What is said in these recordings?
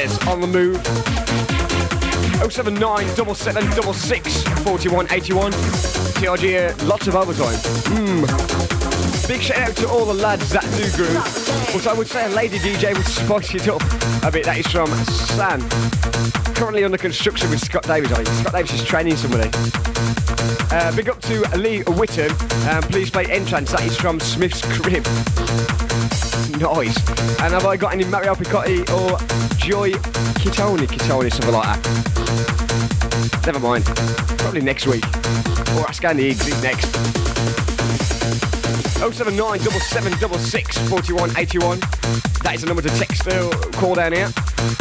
Says on the move. 079 7766 4181. TRG here, lots of overtime. Big shout out to all the lads that do groove. Also, I would say a lady DJ would spice it up a bit. That is from San. Currently under construction with Scott Davis. Scott Davis is training somebody. Big up to Lee Whitton. Please play Entrance. That is from Smith's Crib. Nice. And have I got any Mario Picotti or Joy Kitoni, something like that? Never mind. Probably next week. Or ask Andy Higgs next. 079 7766 4181. That is the number to text or call down here.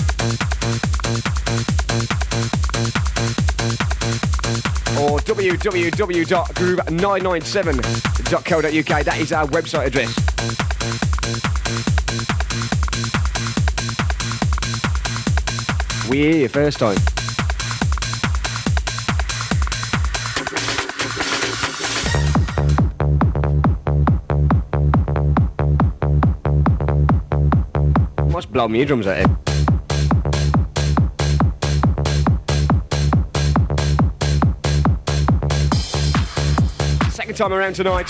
Or www.groove997.co.uk. That is our website address. We're here first time. Must blow me eardrums out here. Second time around tonight.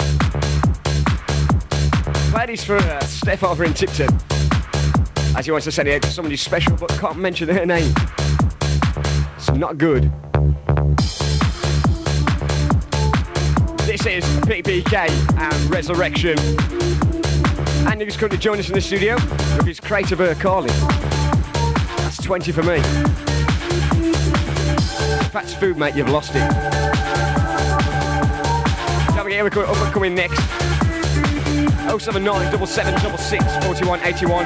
Played this for Steph over in Tipton. As he wants to send it out to somebody special, but can't mention their name. It's not good. This is PPK and Resurrection. Andy was going to join us in the studio with his crate of calling. That's 20 for me. If that's food, mate, you've lost it. Don't forget, we're up and coming next. 079 7766 4181.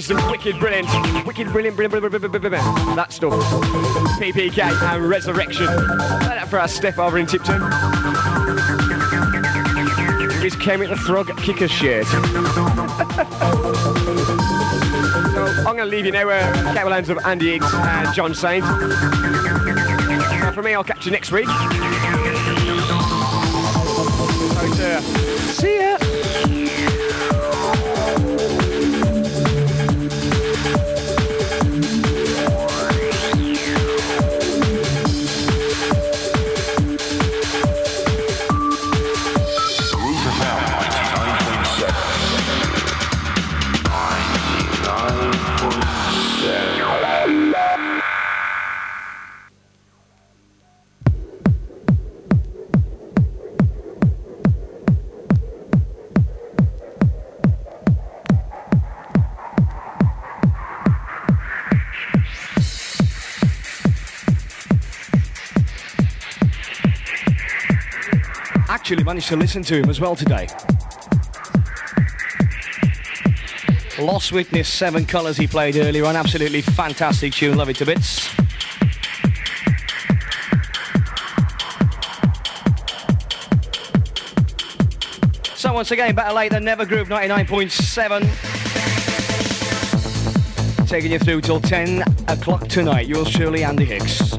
Reason, wicked brilliant. Wicked brilliant, brilliant. That stuff. PPK and Resurrection. Play that for our Steph over in Tipton. Is Kermit the Frog kicker shirt? So I'm going to leave you now with capable hands of Andy Higgs and John Saint. For me, I'll catch you next week. So, see ya! Actually managed to listen to him as well today. Lost Witness, Seven Colours he played earlier on. Absolutely fantastic tune, love it to bits. So once again, better late than never. Groove 99.7. Taking you through till 10 o'clock tonight. Yours truly, Andy Higgs.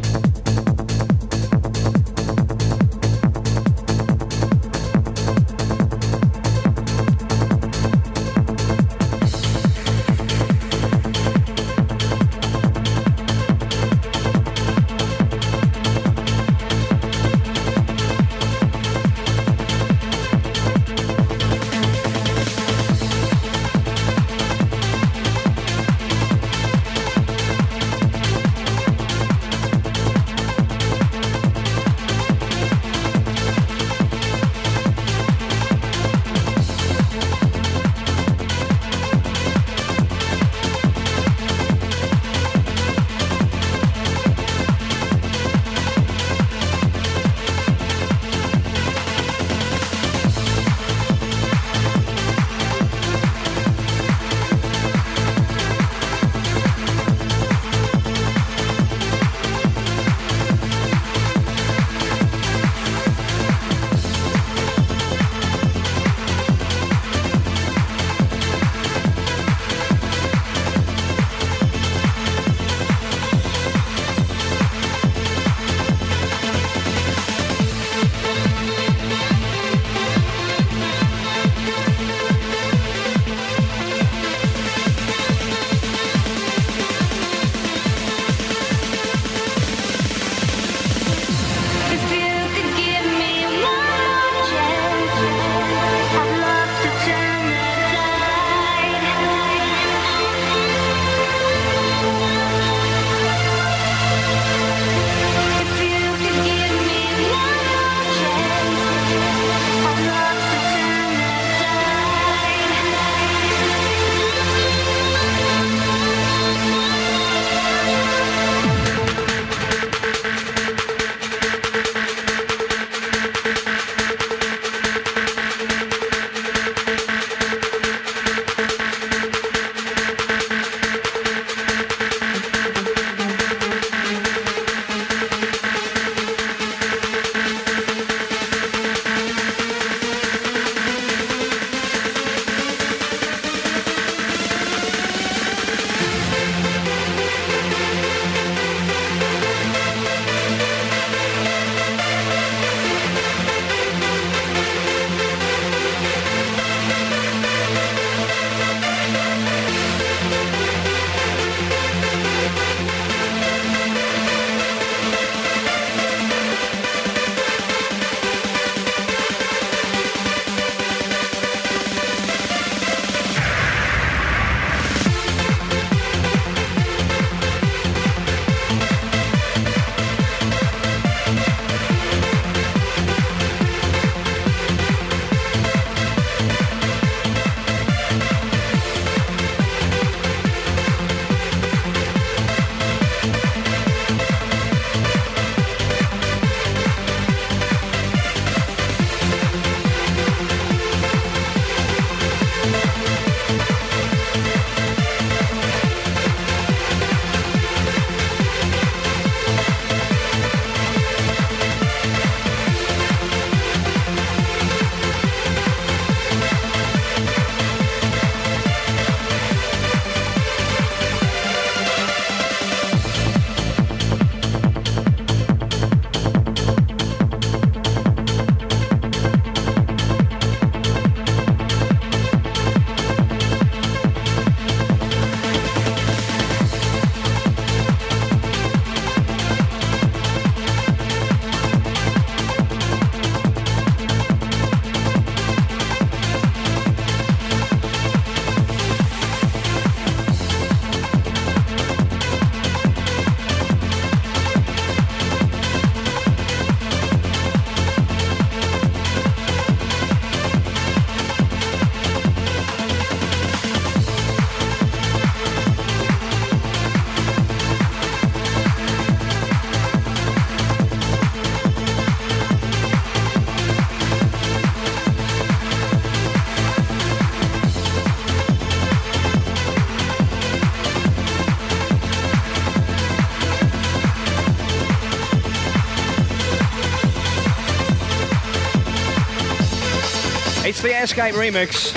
the Escape remix.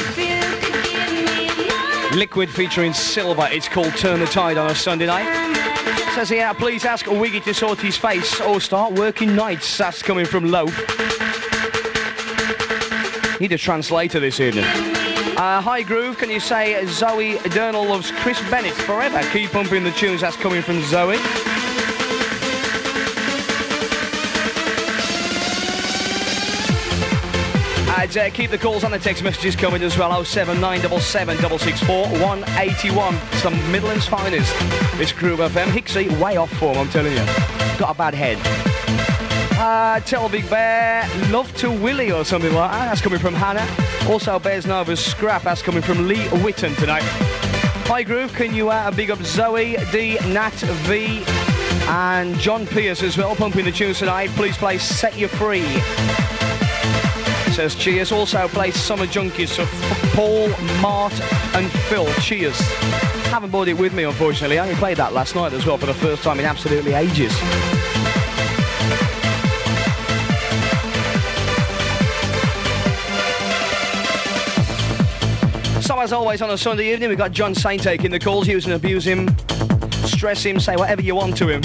Liquid featuring Silver. It's called Turn the Tide on a Sunday night. Says here, please ask Wiggy to sort his face or start working nights. That's coming from Loaf. Need a translator this evening. Hi Groove, can you say Zoe Durnall loves Chris Bennett forever? Keep pumping the tunes. That's coming from Zoe. Keep the calls and the text messages coming as well. 07977 664 181. Some Midlands finest. This Groove FM. Hixie, way off form, I'm telling you. Got a bad head. Tell Big Bear, love to Willie or something like that. That's coming from Hannah. Also, Bears Nova's Scrap. That's coming from Lee Whitton tonight. Hi Groove, can you big up Zoe, D, Nat, V, and John Pierce as well, pumping the tunes tonight. Please play Set You Free. Says cheers. Also play Summer Junkies of Paul, Mart and Phil. Cheers. Haven't bought it with me, unfortunately. I only played that last night as well for the first time in absolutely ages. So as always on a Sunday evening, we've got John Saint taking the calls. Use and abuse him, stress him, say whatever you want to him.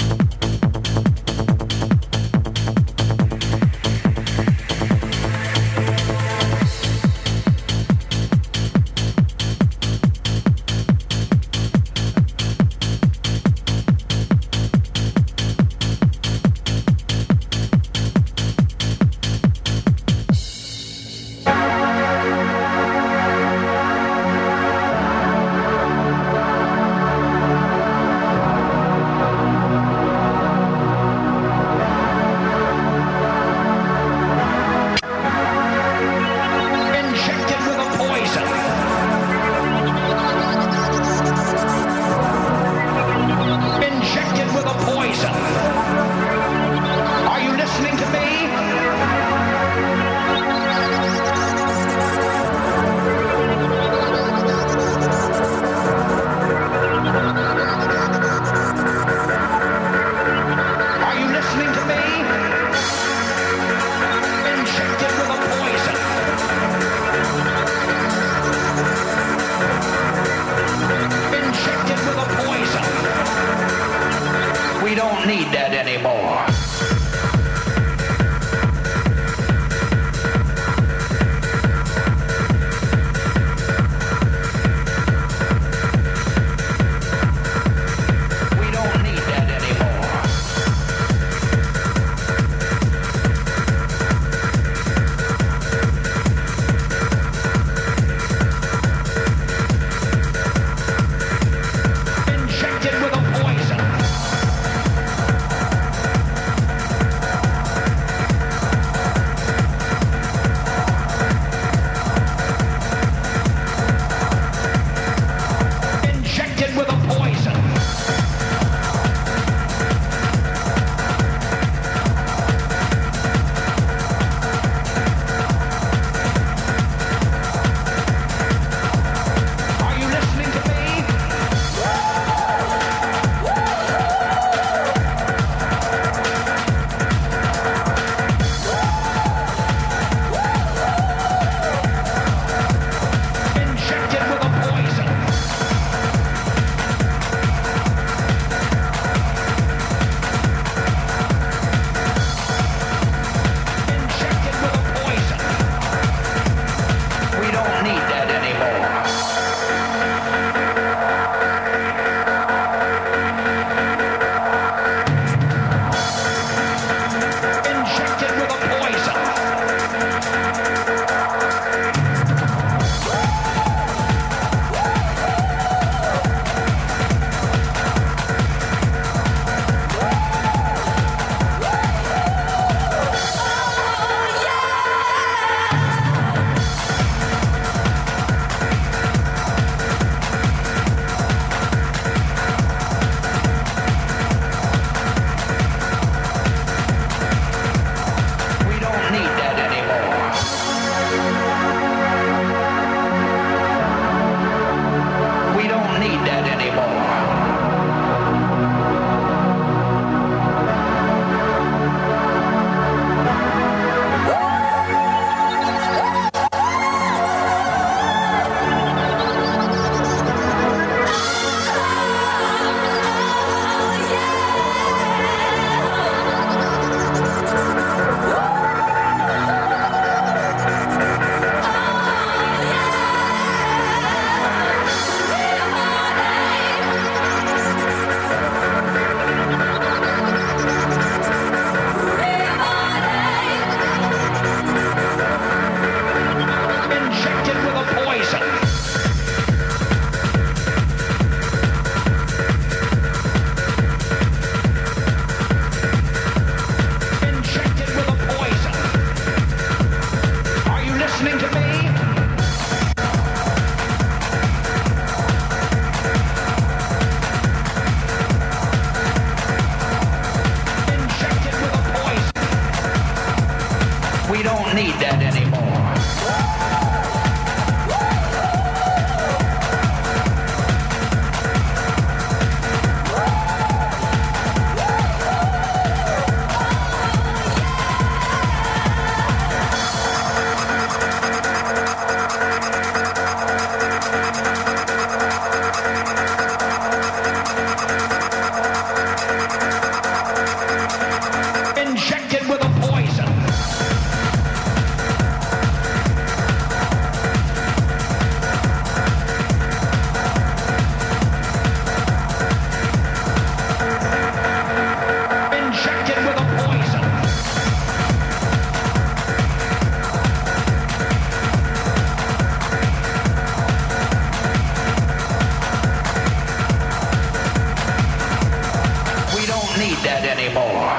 need that anymore.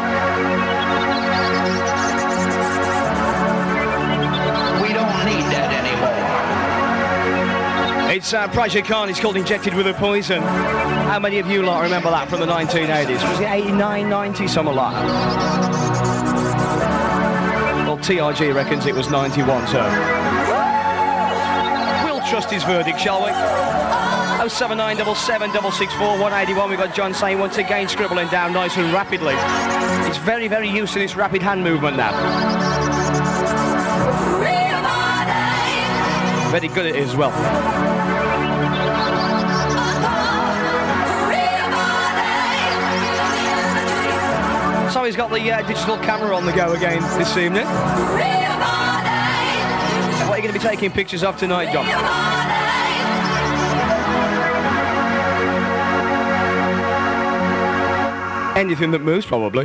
We don't need that anymore. It's Prajit Khan, it's called Injected with a Poison. How many of you lot remember that from the 1980s? Was it 89, 90, something like that? Well, TRG reckons it was 91, so... We'll trust his verdict, shall we? 07977 664 181. We've got John saying once again scribbling down nice and rapidly. He's very, very used to this rapid hand movement now. Very good at it as well. So he's got the digital camera on the go again this evening. What are you going to be taking pictures of tonight, John? Anything that moves, probably.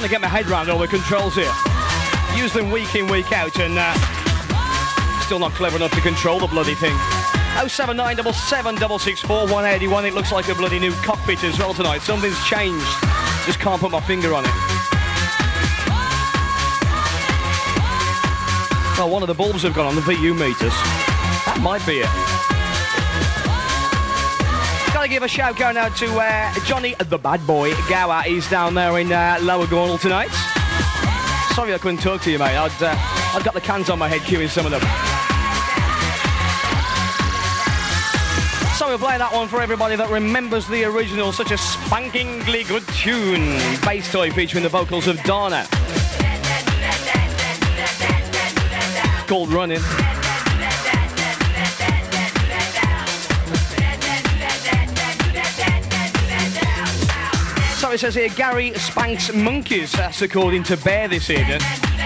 get my head around all the controls here. Use them week in, week out, and still not clever enough to control the bloody thing. 07977 664 181. It looks like a bloody new cockpit as well tonight. Something's changed. Just can't put my finger on it. Well, one of the bulbs have gone on the VU meters. That might be it. Gotta give a shout out now to Johnny the Bad Boy Gower. He's down there in Lower Gornal tonight. Sorry I couldn't talk to you, mate. I've got the cans on my head queuing some of them. So we're playing that one for everybody that remembers the original, such a spankingly good tune. Bass toy featuring the vocals of Dana. Called Running. So it says here, Gary spanks monkeys. That's according to Bear this evening.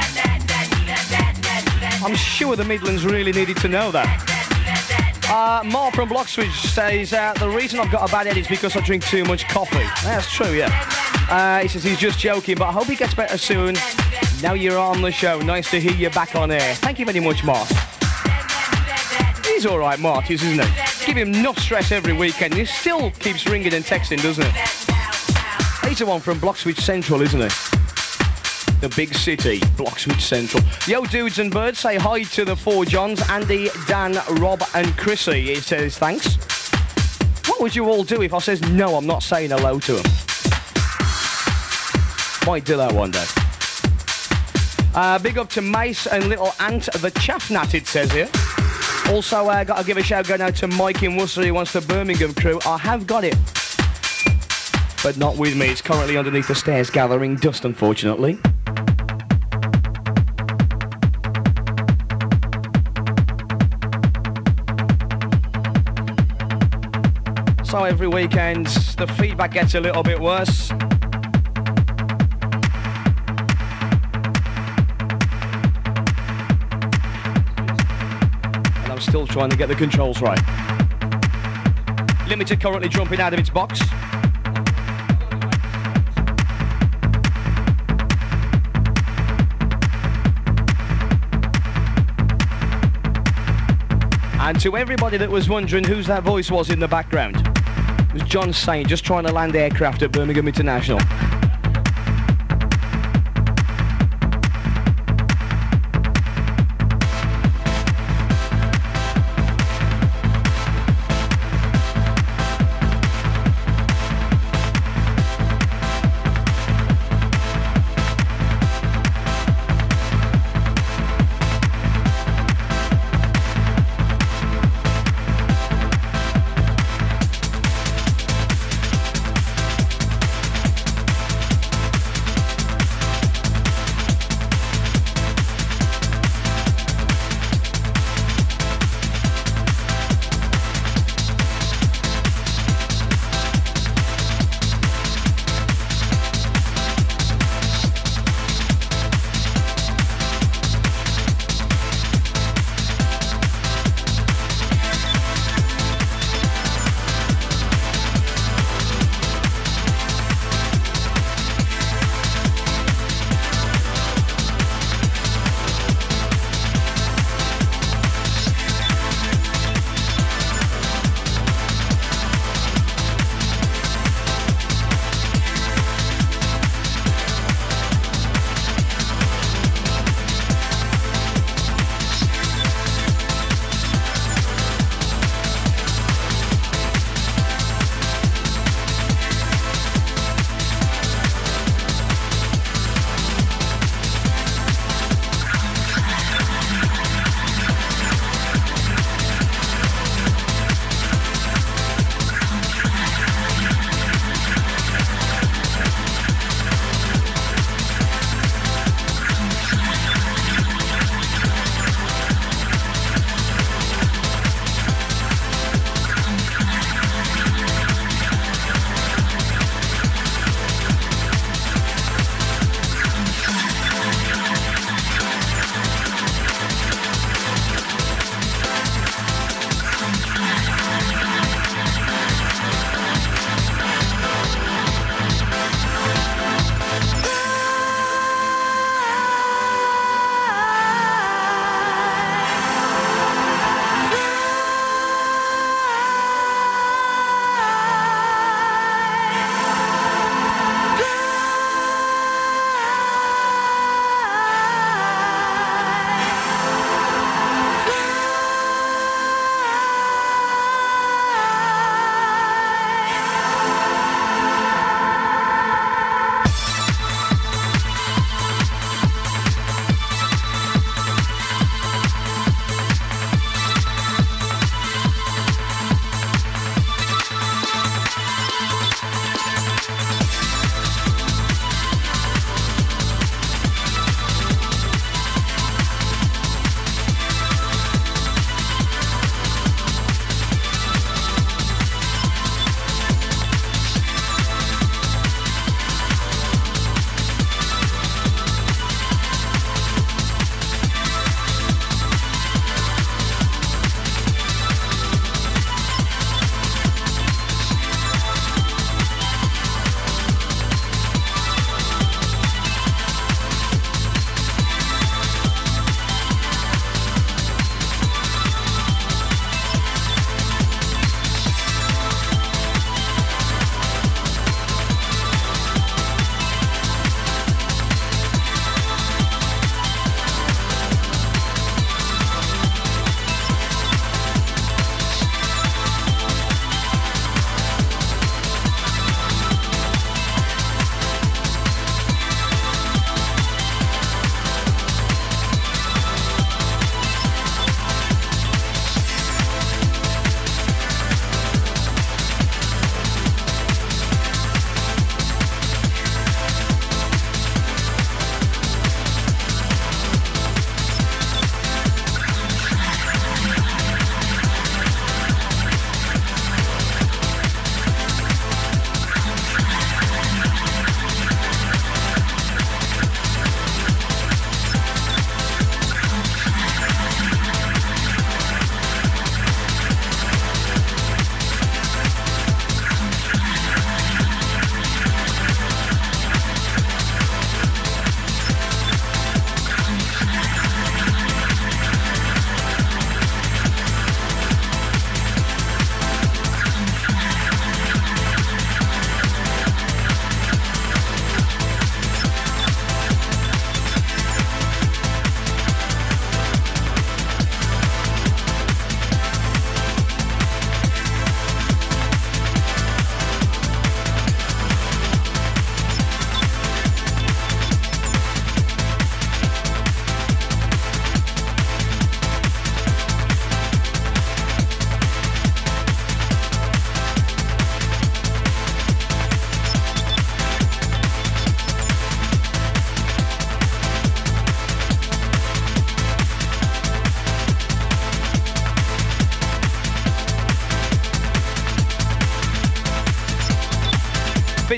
I'm sure the Midlands really needed to know that. Mark from Blockswitch says, the reason I've got a bad head is because I drink too much coffee. That's true, yeah. He says he's just joking, but I hope he gets better soon. Now you're on the show. Nice to hear you back on air. Thank you very much, Mark. He's all right, Mark, isn't he? Give him enough stress every weekend. He still keeps ringing and texting, doesn't he? He's the one from Blockswitch Central, isn't he? The big city, Blockswitch Central. Yo, dudes and birds, say hi to the four Johns, Andy, Dan, Rob and Chrissy. He says thanks. What would you all do if I says no, I'm not saying hello to them? Might do that one day. Big up to Mace and little Ant the Chaffnat, it says here. Also, got to give a shout out now to Mike in Worcester. He wants the Birmingham crew. I have got it, but not with me. It's currently underneath the stairs gathering dust, unfortunately. So every weekend, the feedback gets a little bit worse. And I'm still trying to get the controls right. Limited currently jumping out of its box. And to everybody that was wondering whose that voice was in the background, it was John Saint, just trying to land aircraft at Birmingham International.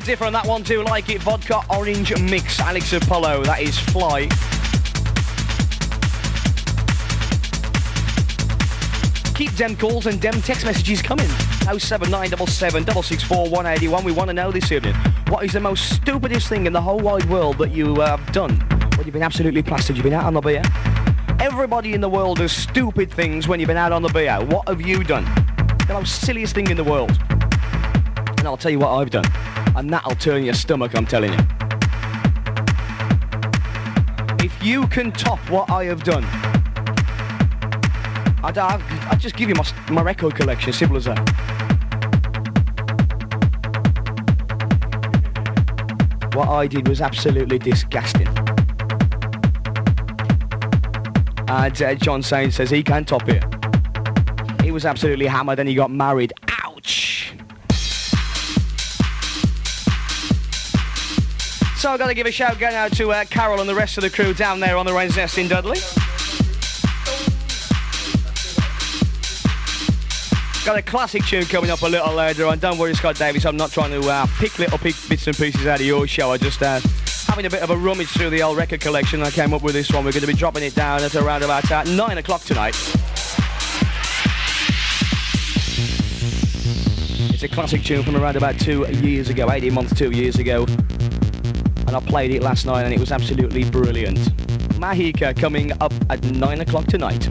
different, that one too. Like it, vodka orange mix. Alex Apollo, that is Fly. Keep them calls and them text messages coming. 07977 664 181. We want to know this evening, what is the most stupidest thing in the whole wide world that you have done when you've been absolutely plastered? You've been out on the beer. Everybody in the world does stupid things when you've been out on the beer. What have you done? The most silliest thing in the world. And I'll tell you what I've done. And that'll turn your stomach, I'm telling you. If you can top what I have done, I'll just give you my record collection, simple as that. What I did was absolutely disgusting. And John Sain says he can top it. He was absolutely hammered and he got married. Ouch! So I've got to give a shout out to Carol and the rest of the crew down there on the Wren's Nest in Dudley. Got a classic tune coming up a little later on. Don't worry, Scott Davis, I'm not trying to pick little bits and pieces out of your show. I just having a bit of a rummage through the old record collection. I came up with this one. We're going to be dropping it down at around about 9 o'clock tonight. It's a classic tune from around about 2 years ago, 18 months, 2 years ago. And I played it last night and it was absolutely brilliant. Mahika coming up at 9 o'clock tonight.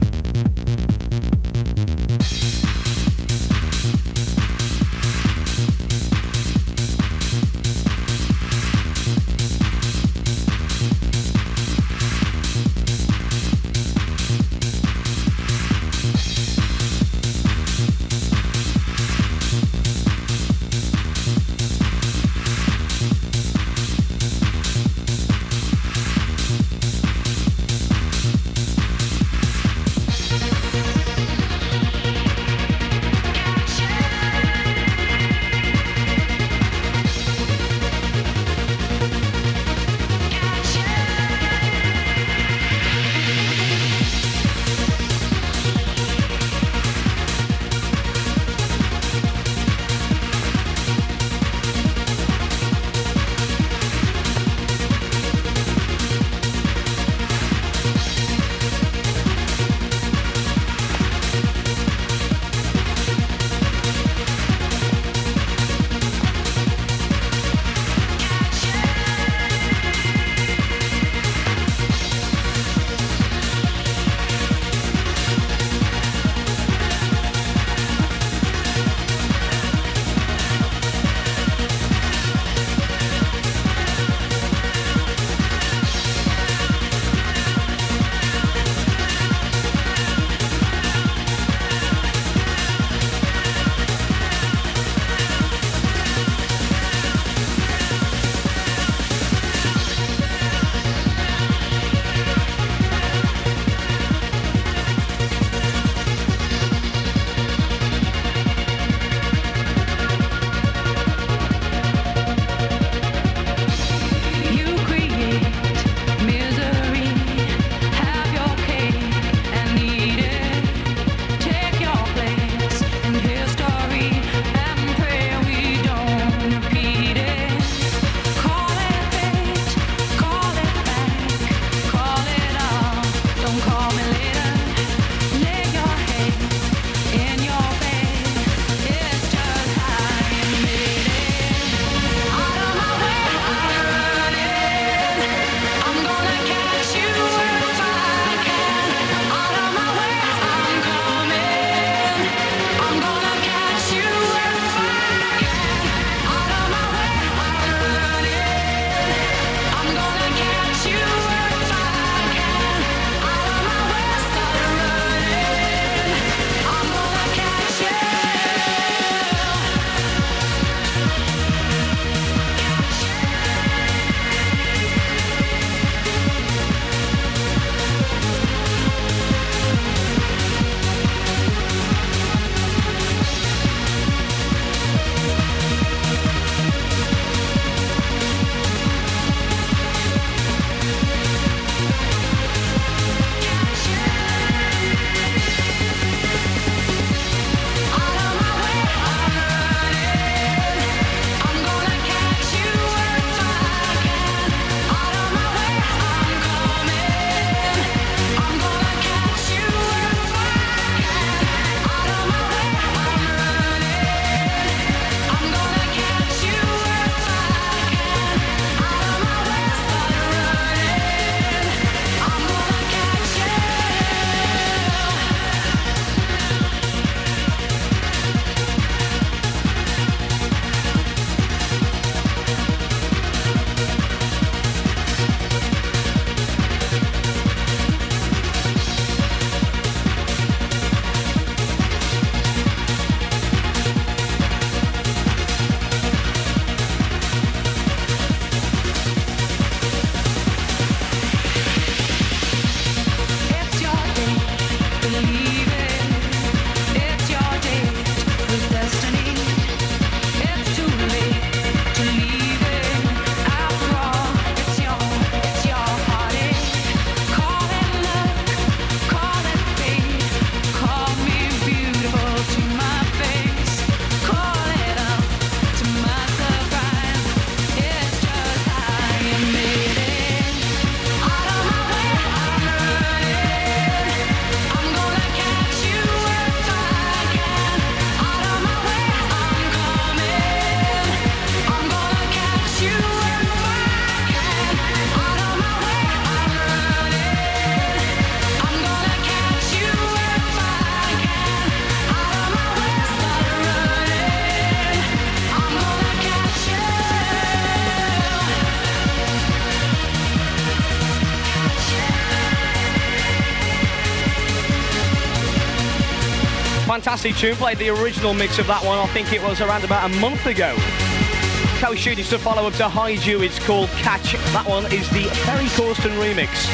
Fantastic tune. Played the original mix of that one, I think it was around about a month ago. Coast Shooting's to follow up to Haiju. It's called Catch. That one is the Ferry Corsten remix.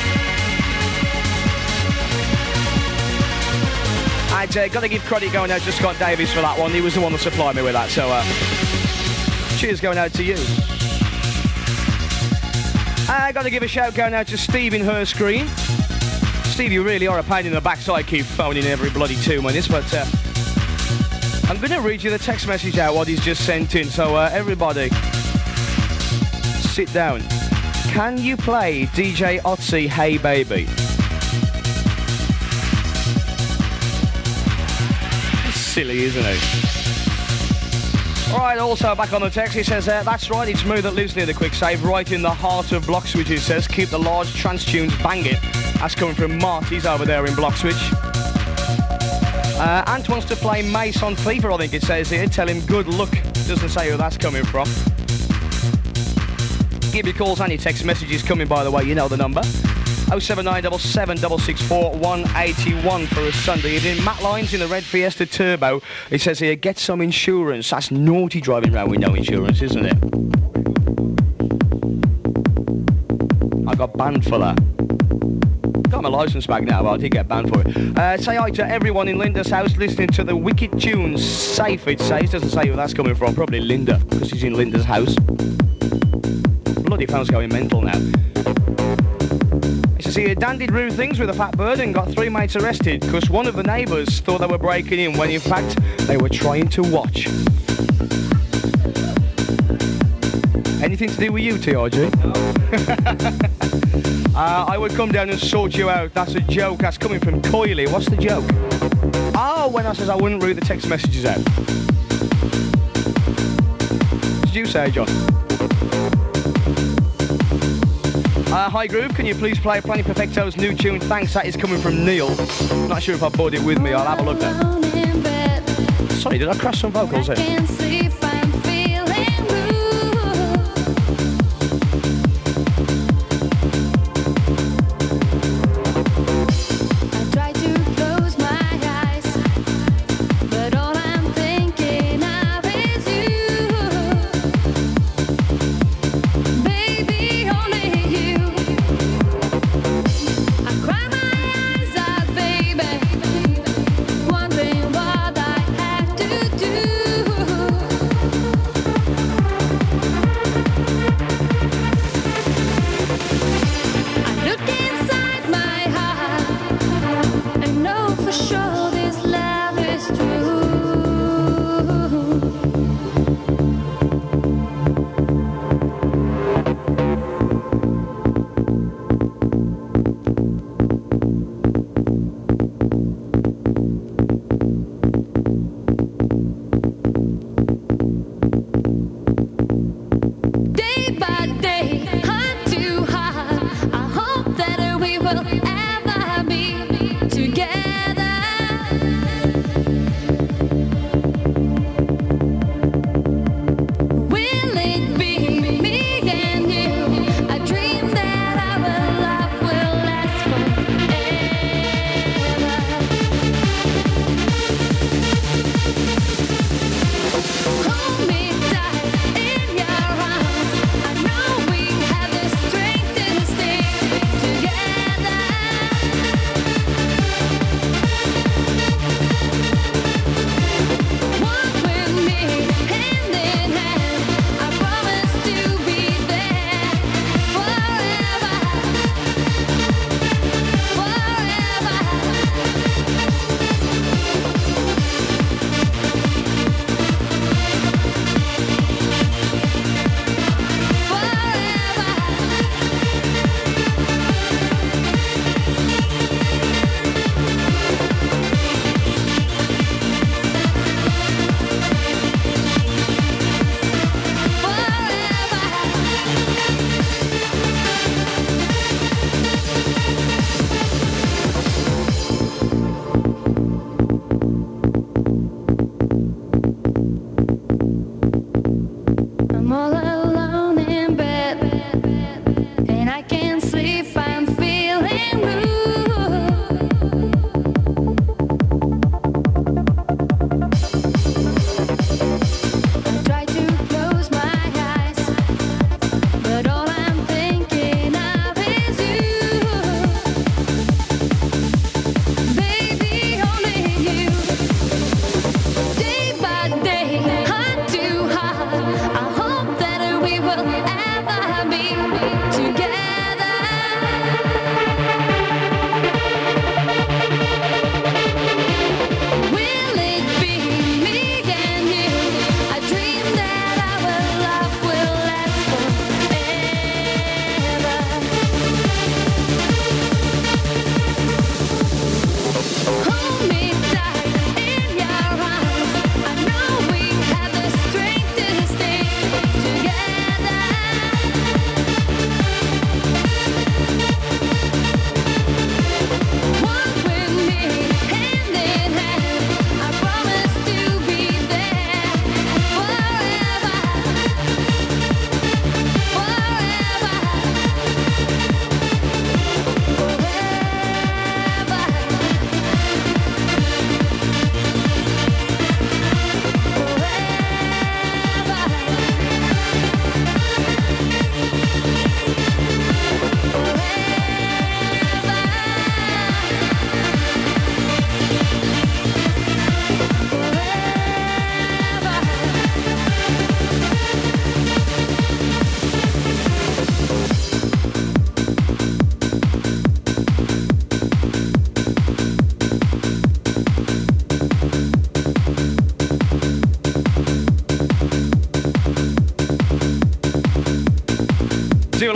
I'd got to give credit going out to Scott Davis for that one. He was the one that supplied me with that, so cheers going out to you. I got to give a shout going out to Steve in her screen. Steve, you really are a pain in the backside, keep phoning every bloody 2 minutes, but I'm going to read you the text message out what he's just sent in, so everybody sit down. Can you play DJ Otzi, Hey Baby? Silly, isn't it? Alright, also back on the text, he says, that's right, it's Moo that lives near the quick save, right in the heart of Bloxwich, he says, keep the large trance tunes banging. That's coming from Marty's over there in Bloxwich. Ant wants to play Mace on FIFA, I think it says here, tell him good luck. Doesn't say who that's coming from. Give your calls and your text messages coming, by the way, you know the number. 07977 664 181 for a Sunday evening. Matt Lyons in the Red Fiesta Turbo. It says here, get some insurance. That's naughty driving around with no insurance, isn't it? I got banned for that. Got my licence back now, but I did get banned for it. Say hi to everyone in Linda's house listening to the wicked tunes. Safe, it says. Doesn't say where that's coming from. Probably Linda, because she's in Linda's house. Bloody phone's going mental now. He says he dandied rude things with a fat bird and got 3 mates arrested because one of the neighbours thought they were breaking in when in fact they were trying to watch. Anything to do with you, TRG? No. I would come down and sort you out. That's a joke. That's coming from Coily. What's the joke? Oh, when I says I wouldn't read the text messages out. What did you say, John? Hi Groove, can you please play Planet Perfecto's new tune? Thanks, that is coming from Neil. Not sure if I bought it with me, I'll have a look there. Sorry, did I crash some vocals here? Together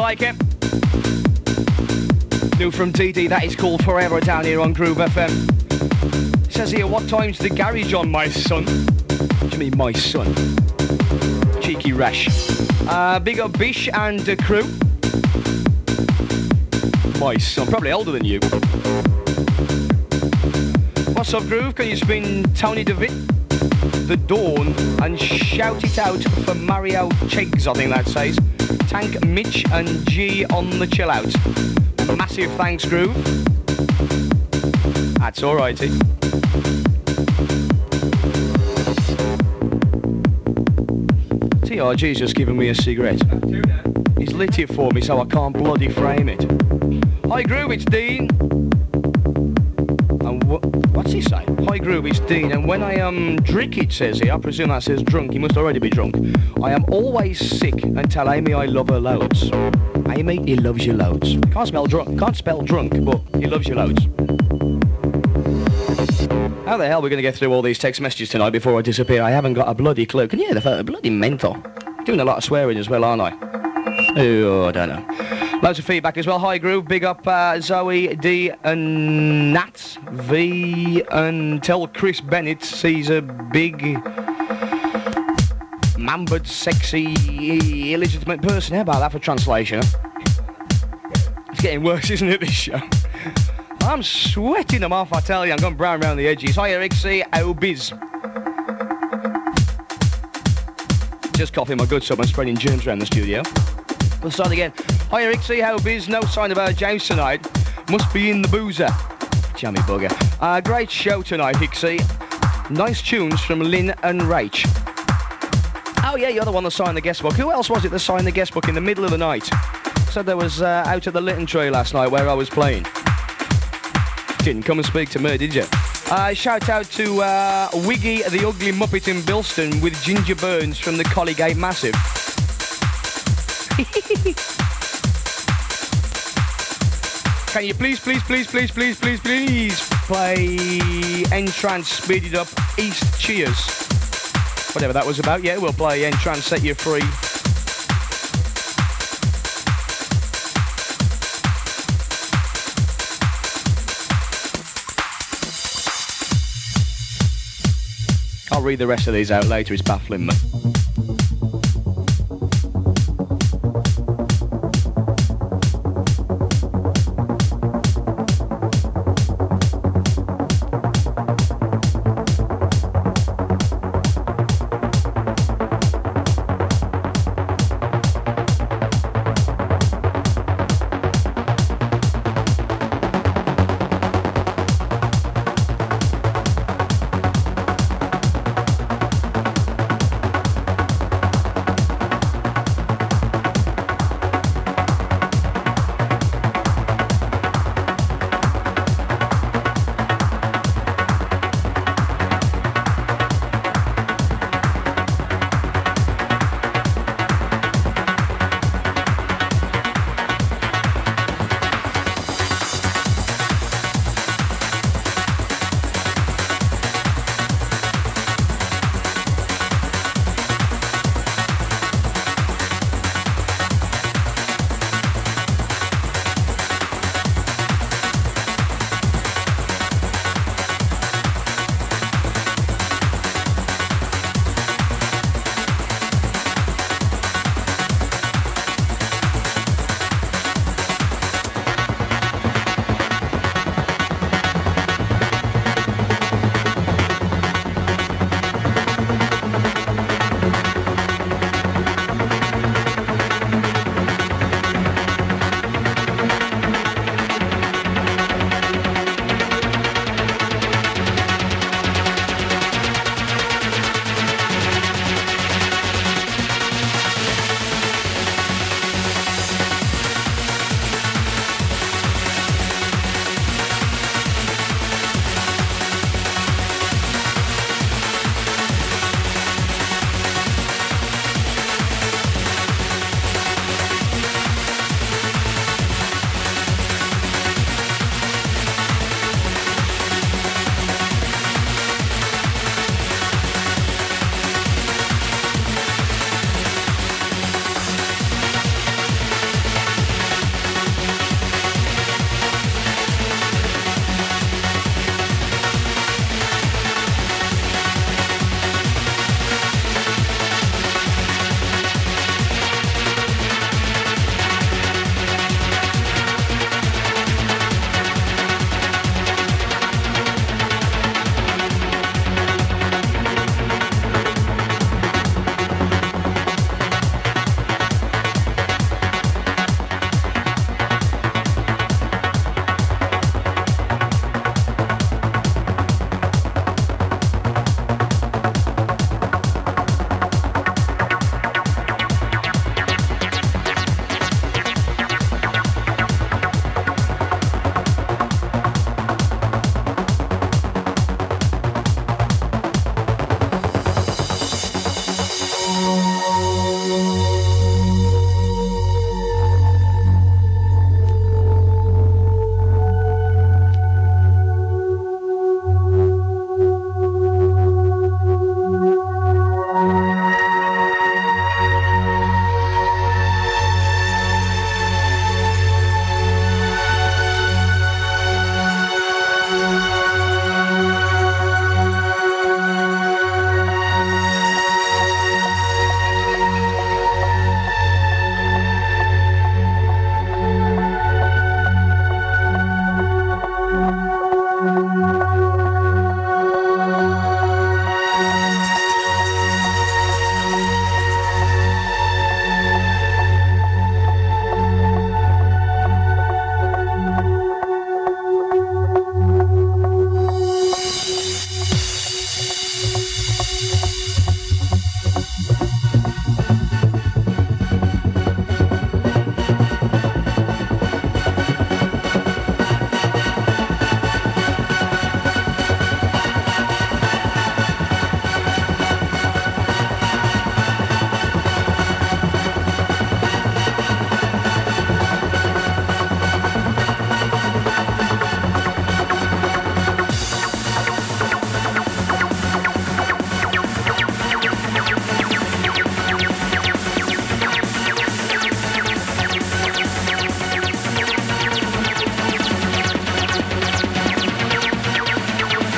like it? New from DD, that is called Forever down here on Groove FM. It says here, what time's the garage on, my son? What do you mean, my son? Cheeky rash. Big up Bish and the crew. My son, probably older than you. What's up, Groove? Can you spin Tony DeVitt, The Dawn, and shout it out for Mario Chiggs, I think that says. Tank, Mitch, and G on the chill out. Massive thanks, Groove. That's alrighty. TRG's just giving me a cigarette. He's lit it for me so I can't bloody frame it. Hi, Groove, it's Dean. And what's he say? Hi, Groove, it's Dean. And when I drink it, says he, I presume that says drunk, he must already be drunk. I am always sick and tell Amy I love her loads. Amy, he loves you loads. Can't spell drunk, but he loves you loads. How the hell are we going to get through all these text messages tonight before I disappear? I haven't got a bloody clue. Can you hear the phone? Bloody mental. Doing a lot of swearing as well, aren't I? Oh, I don't know. Loads of feedback as well. Hi, Groove. Big up Zoe, D and Nat, V, and tell Chris Bennett he's a big, mambered, sexy, illegitimate person. How about that for translation? It's getting worse, isn't it, this show? I'm sweating them off, I tell you. I'm going brown around the edges. Hi, Eric C. How biz? Just coughing my guts up and spreading germs around the studio. We'll start again. Hi, Eric C. How biz? No sign of our James tonight. Must be in the boozer. Jammy bugger. Great show tonight, Hicksy. Nice tunes from Lynn and Rach. Oh, yeah, you're the one that signed the guest book. Who else was it that signed the guest book in the middle of the night? Said there was out at the Lytton Tree last night where I was playing. Didn't come and speak to me, did you? Shout out to Wiggy the Ugly Muppet in Bilston with Ginger Burns from the Colligate Massive. Can you please play Entrance Speeded Up East Cheers? Whatever that was about. Yeah, we'll play Entrance Set You Free. I'll read the rest of these out later, it's baffling me.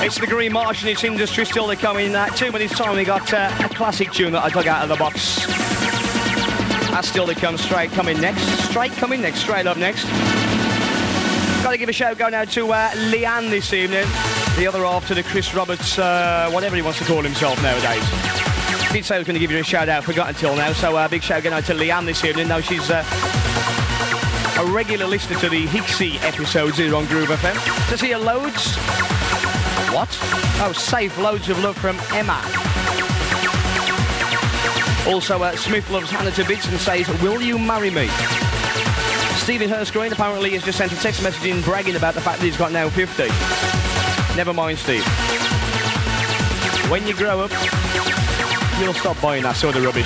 It's the Green March and its industry still to come in 2 minutes time. We got a classic tune that I dug out of the box. That's still to come straight up next. Got to give a shout go now to Leanne this evening. The other half to the Chris Roberts, whatever he wants to call himself nowadays. Did say I was going to give you a shout out, forgot until now. So big shout going out to Leanne this evening. Now she's a regular listener to the Hixie episodes here on Groove FM. Does he hear loads? What? Oh, safe loads of love from Emma. Also, Smith loves Hannah to bits and says, will you marry me? Stephen Hurstgreen apparently has just sent a text message in bragging about the fact that he's got now 50. Never mind, Steve. When you grow up, you'll stop buying that sort of rubbish.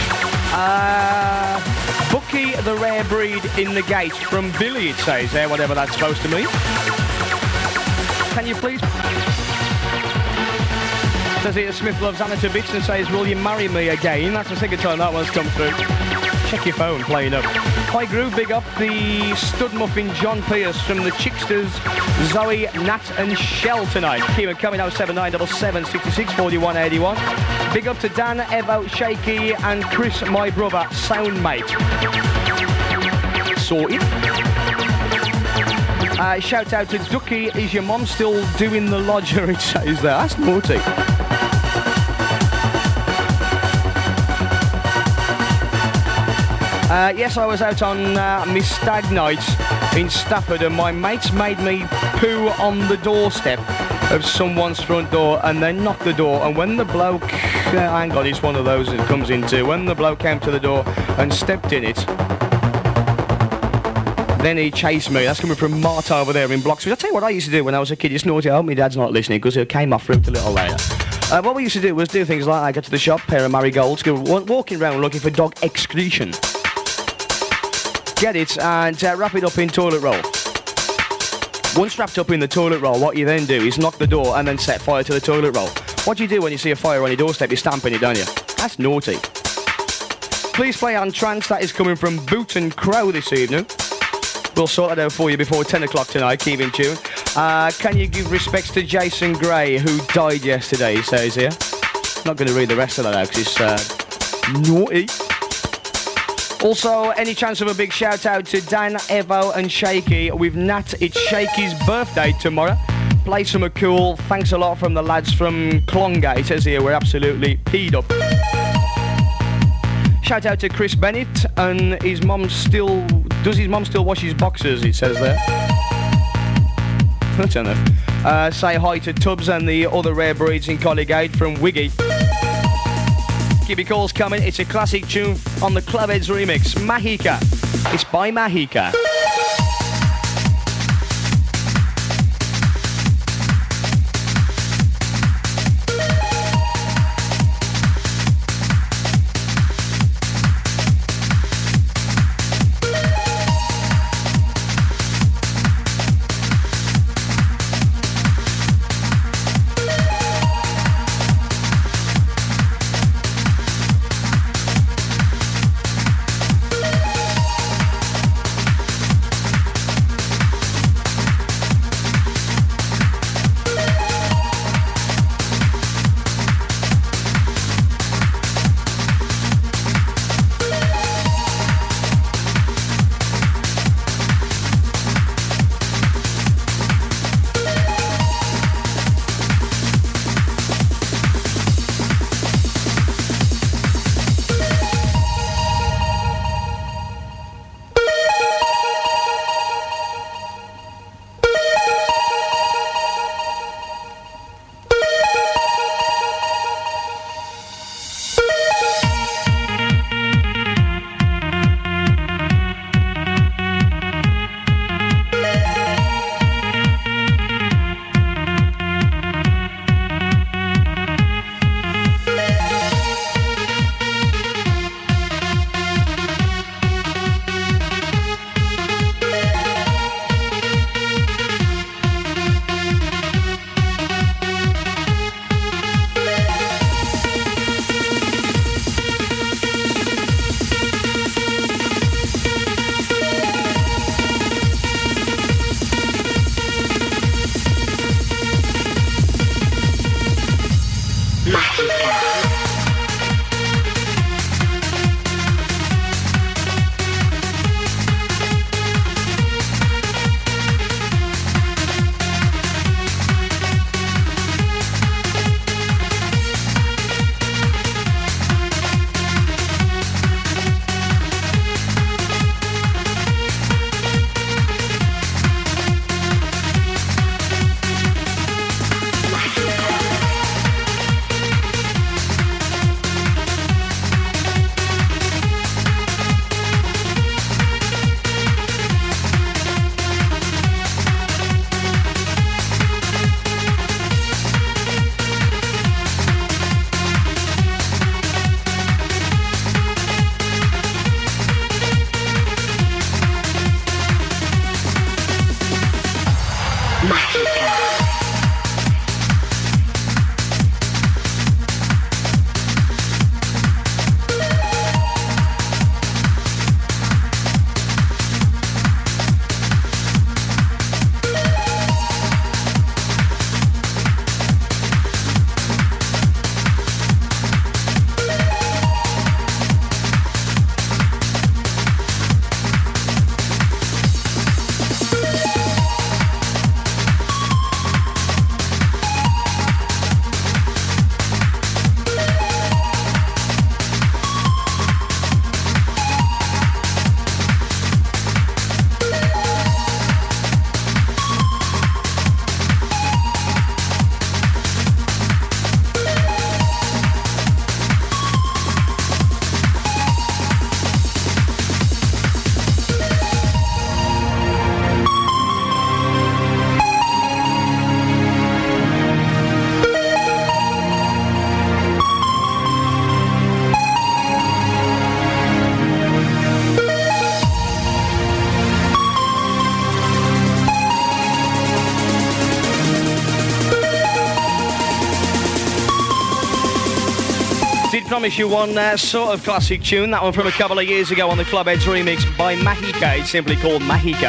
Bucky the rare breed in the gate from Billy, it says there, whatever that's supposed to mean. Can you please? Says here, Smith loves Anna to bits and says, will you marry me again? That's the second time that one's come through. Check your phone, playing up. Hi Groove, big up the stud muffin John Pierce from the Chicksters, Zoe, Nat and Shell tonight. Keep it coming, 07977 66 41 81. Big up to Dan, Evo, Shaky and Chris, my brother, soundmate. Sorted. Shout out to Ducky, is your mom still doing the lodger? It says there, that's naughty. Yes, I was out on my stag night in Stafford and my mates made me poo on the doorstep of someone's front door and then knocked the door, and when the bloke, hang on, it's one of those it comes into, when the bloke came to the door and stepped in it, then he chased me. That's coming from Marta over there in Bloxbridge. I'll tell you what I used to do when I was a kid. It's naughty. I hope my dad's not listening because it came off route a little later. What we used to do was do things like I get to the shop, pair of marigolds, go walking around looking for dog excretion. Get it and wrap it up in toilet roll. Once wrapped up in the toilet roll, what you then do is knock the door and then set fire to the toilet roll. What do you do when you see a fire on your doorstep? You're stamping it, don't you? That's naughty. Please play on trance. That is coming from Boot and Crow this evening. We'll sort that out for you before 10 o'clock tonight. Keep in tune. Can you give respects to Jason Gray, who died yesterday, he says here. Not going to read the rest of that out because it's naughty. Also, any chance of a big shout out to Dan, Evo and Shaky with Nat. It's Shaky's birthday tomorrow. Play some cool. Thanks a lot from the lads from Clonga. It says here we're absolutely peed up. Shout out to Chris Bennett and his mum still... Does his mum still wash his boxers, it says there. That's enough. Say hi to Tubbs and the other rare breeds in Colligate from Wiggy. Keep your calls coming. It's a classic tune on the Clubheads remix. Mahika. It's by Mahika. did promise you one sort of classic tune, that one from a couple of years ago on the Club Heads remix by Mahika. It's simply called Mahika.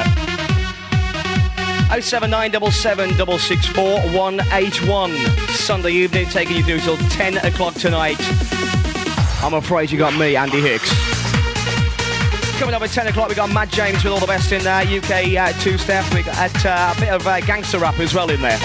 07977 664 181. Sunday evening, taking you through till 10 o'clock tonight. I'm afraid you got me, Andy Hicks. Coming up at 10 o'clock, we got Matt James with all the best in UK two-step. We got a bit of gangster rap as well in there.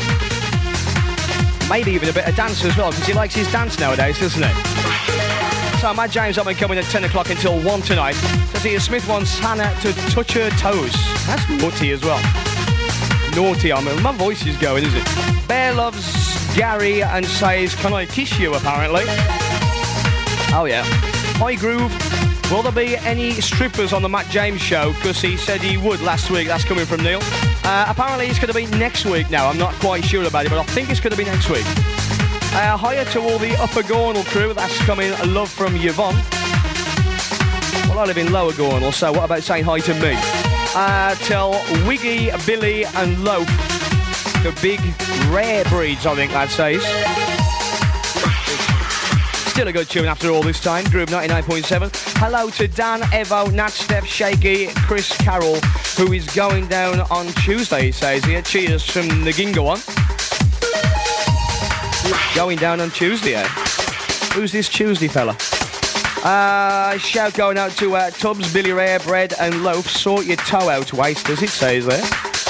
Maybe even a bit of dance as well, because he likes his dance nowadays, doesn't he? So Matt James up and coming at 10 o'clock until 1 tonight. Says here, Smith wants Hannah to touch her toes. That's naughty as well. Naughty, I mean, my voice is going, is it? Bear loves Gary and says, can I kiss you, apparently? Oh yeah. Hi Groove. Will there be any strippers on the Matt James show? Because he said he would last week. That's coming from Neil. Apparently it's going to be next week now. I'm not quite sure about it, but I think it's going to be next week. Hiya to all the Upper Gornal crew. That's coming. Love from Yvonne. Well, I live in Lower Gornal, so what about saying hi to me? Tell Wiggy, Billy and Loaf, the big rare breeds, I think that says. Still a good tune after all this time. Groove 99.7. Hello to Dan, Evo, Nat, Steph, Shaky, Chris Carroll, who is going down on Tuesday, he says here. Cheers from the Ginga one. Going down on Tuesday, eh? Who's this Tuesday fella? Shout going out to Tubbs, Billy Rare, Bread and Loaf. Sort your toe out, wasters, it says there.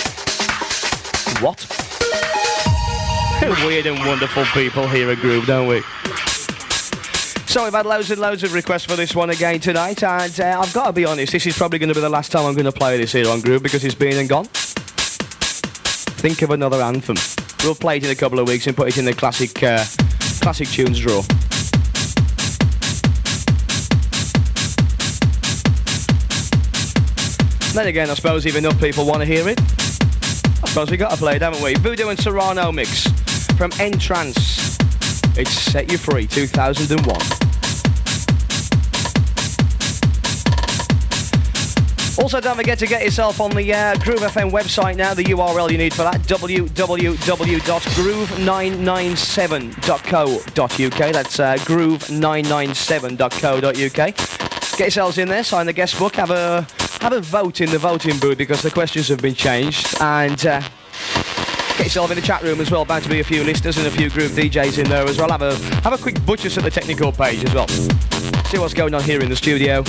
What? Weird and wonderful people here at Groove, don't we? So we've had loads and loads of requests for this one again tonight, and I've got to be honest, this is probably going to be the last time I'm going to play this here on Groove because it's been and gone. Think of another anthem. We'll play it in a couple of weeks and put it in the classic tunes drawer. Then again, I suppose if enough people want to hear it, I suppose we got to play it, haven't we? Voodoo and Serrano mix from Entrance. It's Set You Free, 2001. Also, don't forget to get yourself on the Groove FM website now. The URL you need for that, www.groove997.co.uk. That's groove997.co.uk. Get yourselves in there, sign the guest book, have a vote in the voting booth because the questions have been changed, and get yourself in the chat room as well. Bound to be a few listeners and a few Groove DJs in there as well. Have a quick butchers at the technical page as well. See what's going on here in the studio.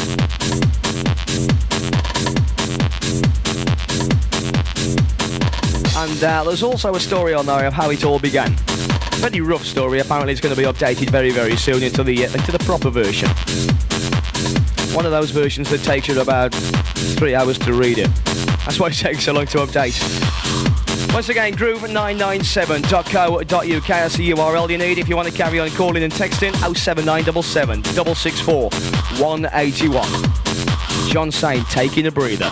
And there's also a story on there of how it all began. Very rough story. Apparently it's going to be updated very, very soon into the proper version. One of those versions that takes you about 3 hours to read it. That's why it takes so long to update. Once again, groove997.co.uk. That's the URL you need if you want to carry on calling and texting. 07977 664 181. John Saint taking a breather.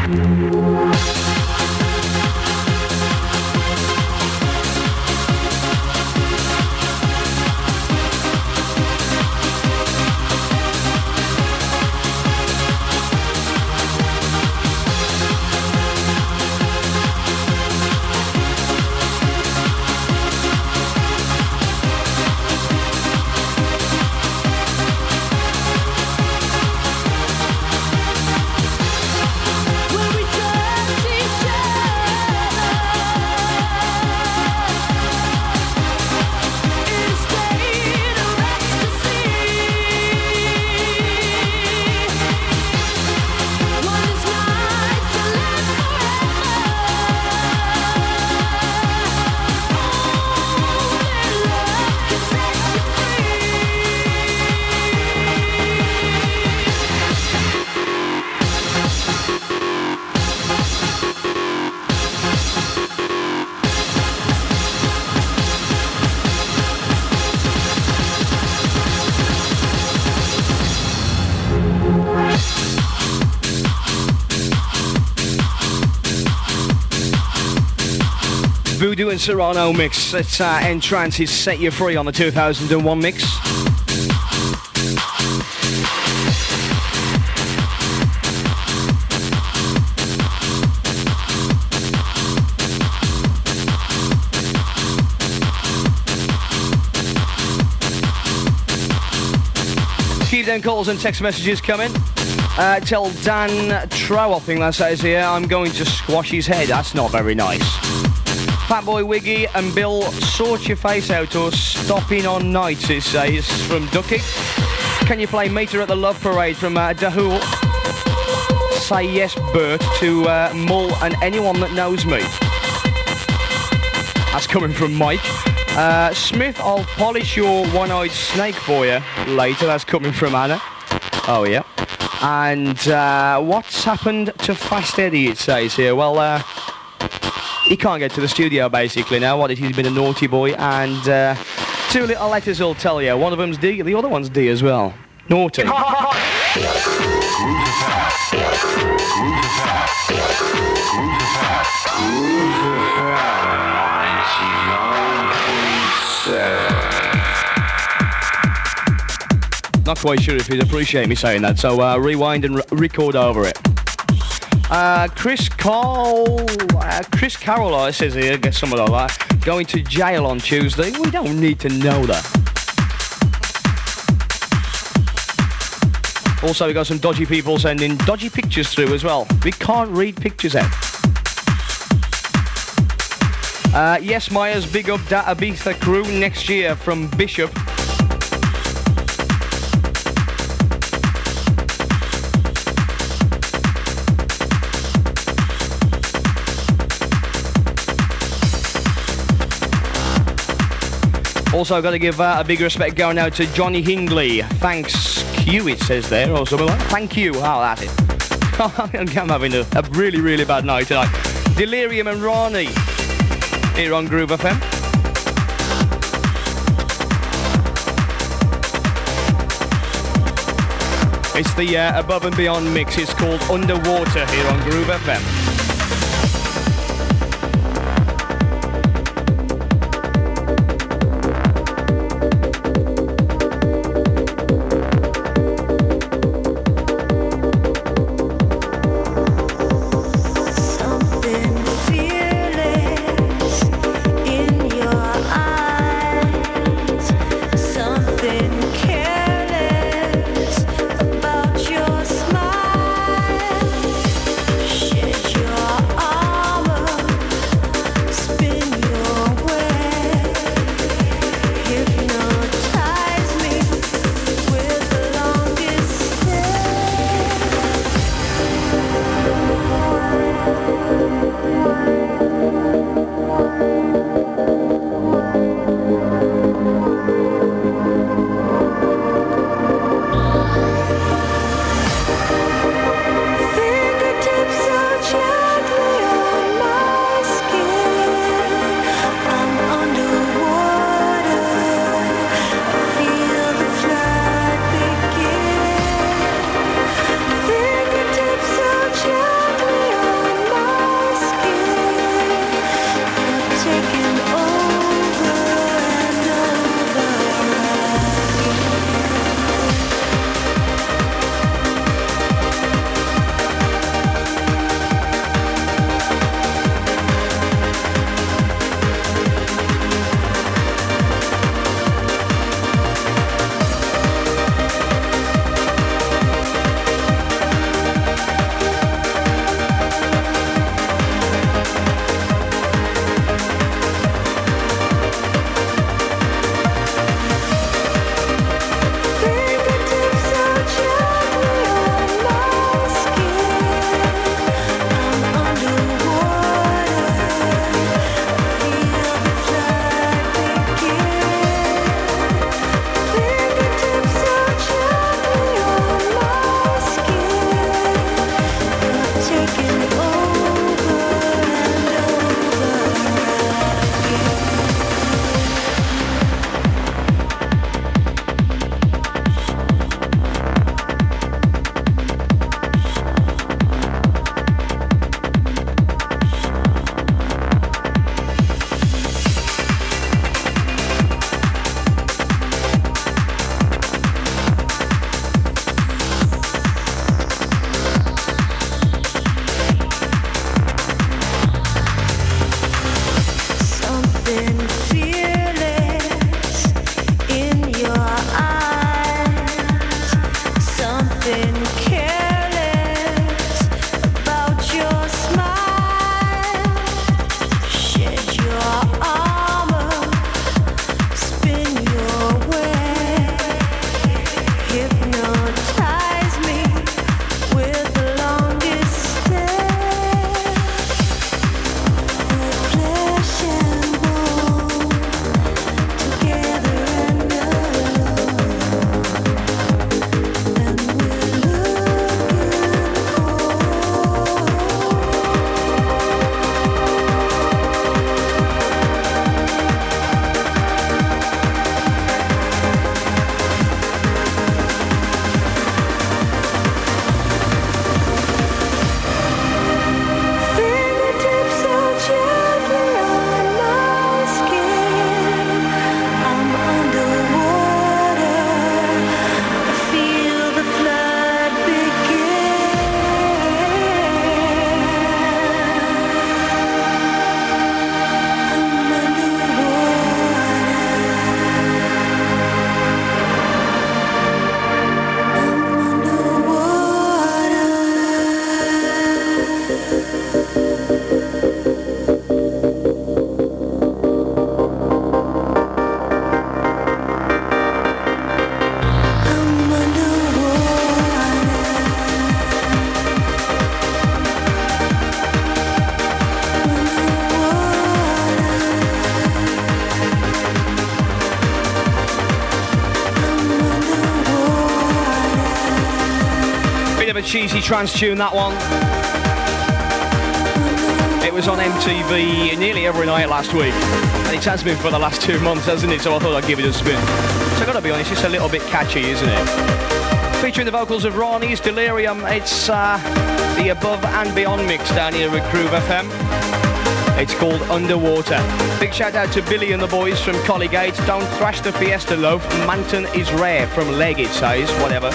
Voodoo and Serrano mix. It's Entrance's Set You Free on the 2001 mix. Keep them calls and text messages coming. Tell Dan Trow, I think that says here, I'm going to squash his head. That's not very nice. Fatboy Wiggy and Bill, sort your face out or stopping on nights, it says, from Ducky. Can you play Meter at the Love Parade from Dahul? Say yes, Bert, to Mull and anyone that knows me. That's coming from Mike. Smith, I'll polish your one-eyed snake for you later. That's coming from Anna. Oh, yeah. And what's happened to Fast Eddie, it says here? Well, he can't get to the studio, basically, now. He's been a naughty boy, and two little letters will tell you. One of them's D, the other one's D as well. Naughty. Not quite sure if he'd appreciate me saying that, so rewind and record over it. Chris Carroll, I says here, get some of that. Going to jail on Tuesday. We don't need to know that. Also, we got some dodgy people sending dodgy pictures through as well. We can't read pictures out. Yes, Myers, big up that Ibiza crew next year from Bishop. Also got to give a big respect going out to Johnny Hingley. Thanks Q, it says there, or something like that. Thank you. Oh, that's it. I'm having a really, really bad night tonight. Delirium and Ronnie here on Groove FM. It's the Above and Beyond mix. It's called Underwater here on Groove FM. Your Cheesy trance tune, that one. It was on MTV nearly every night last week, and it has been for the last 2 months, hasn't it? So I thought I'd give it a spin. So I gotta be honest, it's a little bit catchy, isn't it? Featuring the vocals of Ronnie's Delirium, it's the Above and Beyond mix down here at Groove FM. It's called Underwater. Big shout out to Billy and the boys from Colligate. Don't thrash the Fiesta loaf. Manton is rare from Leg, it says. Whatever.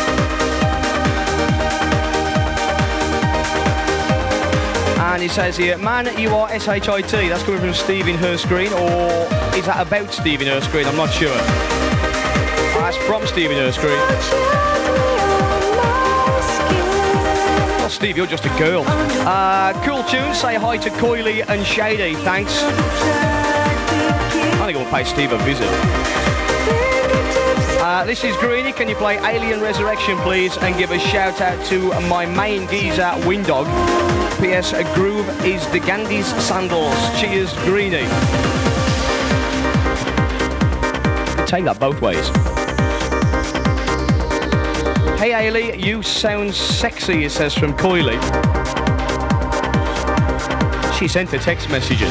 And he says here, man, you are SHIT. That's coming from Stephen Herscreen, or is that about Stephen Herscreen? I'm not sure. That's from Stephen Herscreen. Oh, Steve, you're just a girl. Cool tune. Say hi to Coily and Shady. Thanks. I think I'll pay Steve a visit. This is Greeny. Can you play Alien Resurrection, please? And give a shout out to my main geezer, Windog. P.S. Groove is the Gandhi's sandals. Cheers, Greeny. Take that both ways. Hey, Ailey, you sound sexy, it says from Coily. She sent a text messages.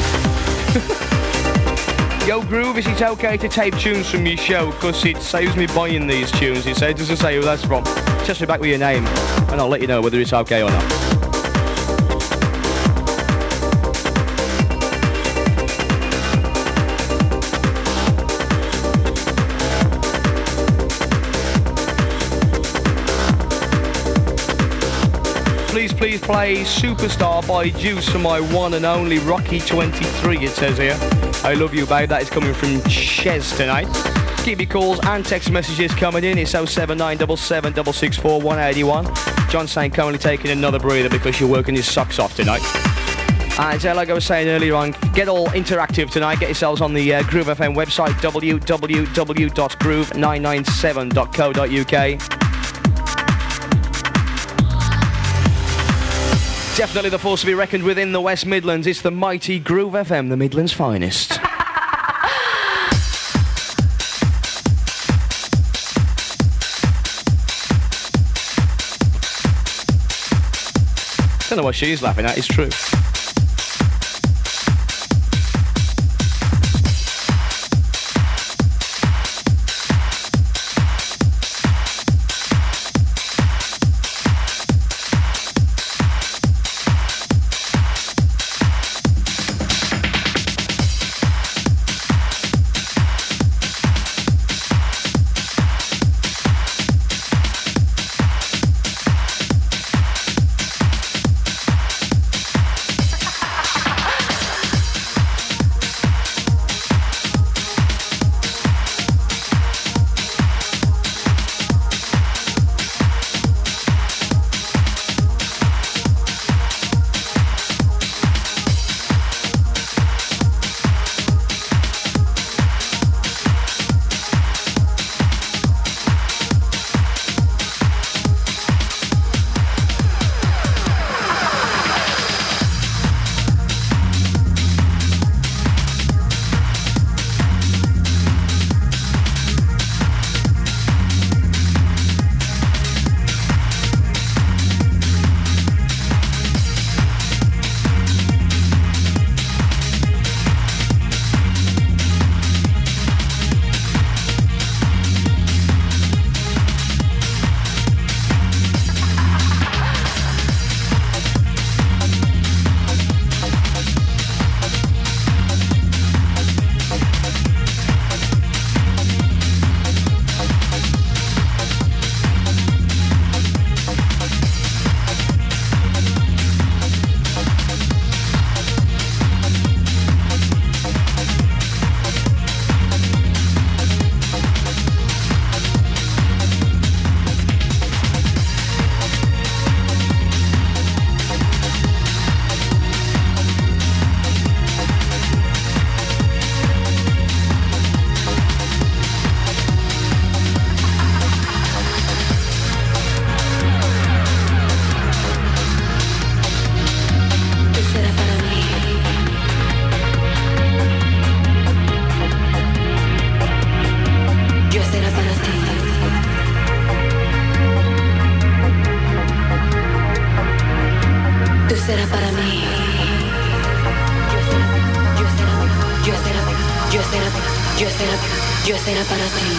Yo, Groove, is it okay to tape tunes from your show? Because it saves me buying these tunes. It doesn't say who that's from. Just me back with your name, and I'll let you know whether it's okay or not. Please play Superstar by Juice for my one and only Rocky23, it says here. I love you, babe. That is coming from Chez tonight. Keep your calls and text messages coming in. It's 07977 664 181. John saying currently taking another breather because you're working his socks off tonight. And like I was saying earlier on, get all interactive tonight. Get yourselves on the Groove FM website, www.groove997.co.uk. Definitely the force to be reckoned with in the West Midlands. It's the mighty Groove FM, the Midlands' finest. don't know what she's laughing at, it's true. Yo será para ti.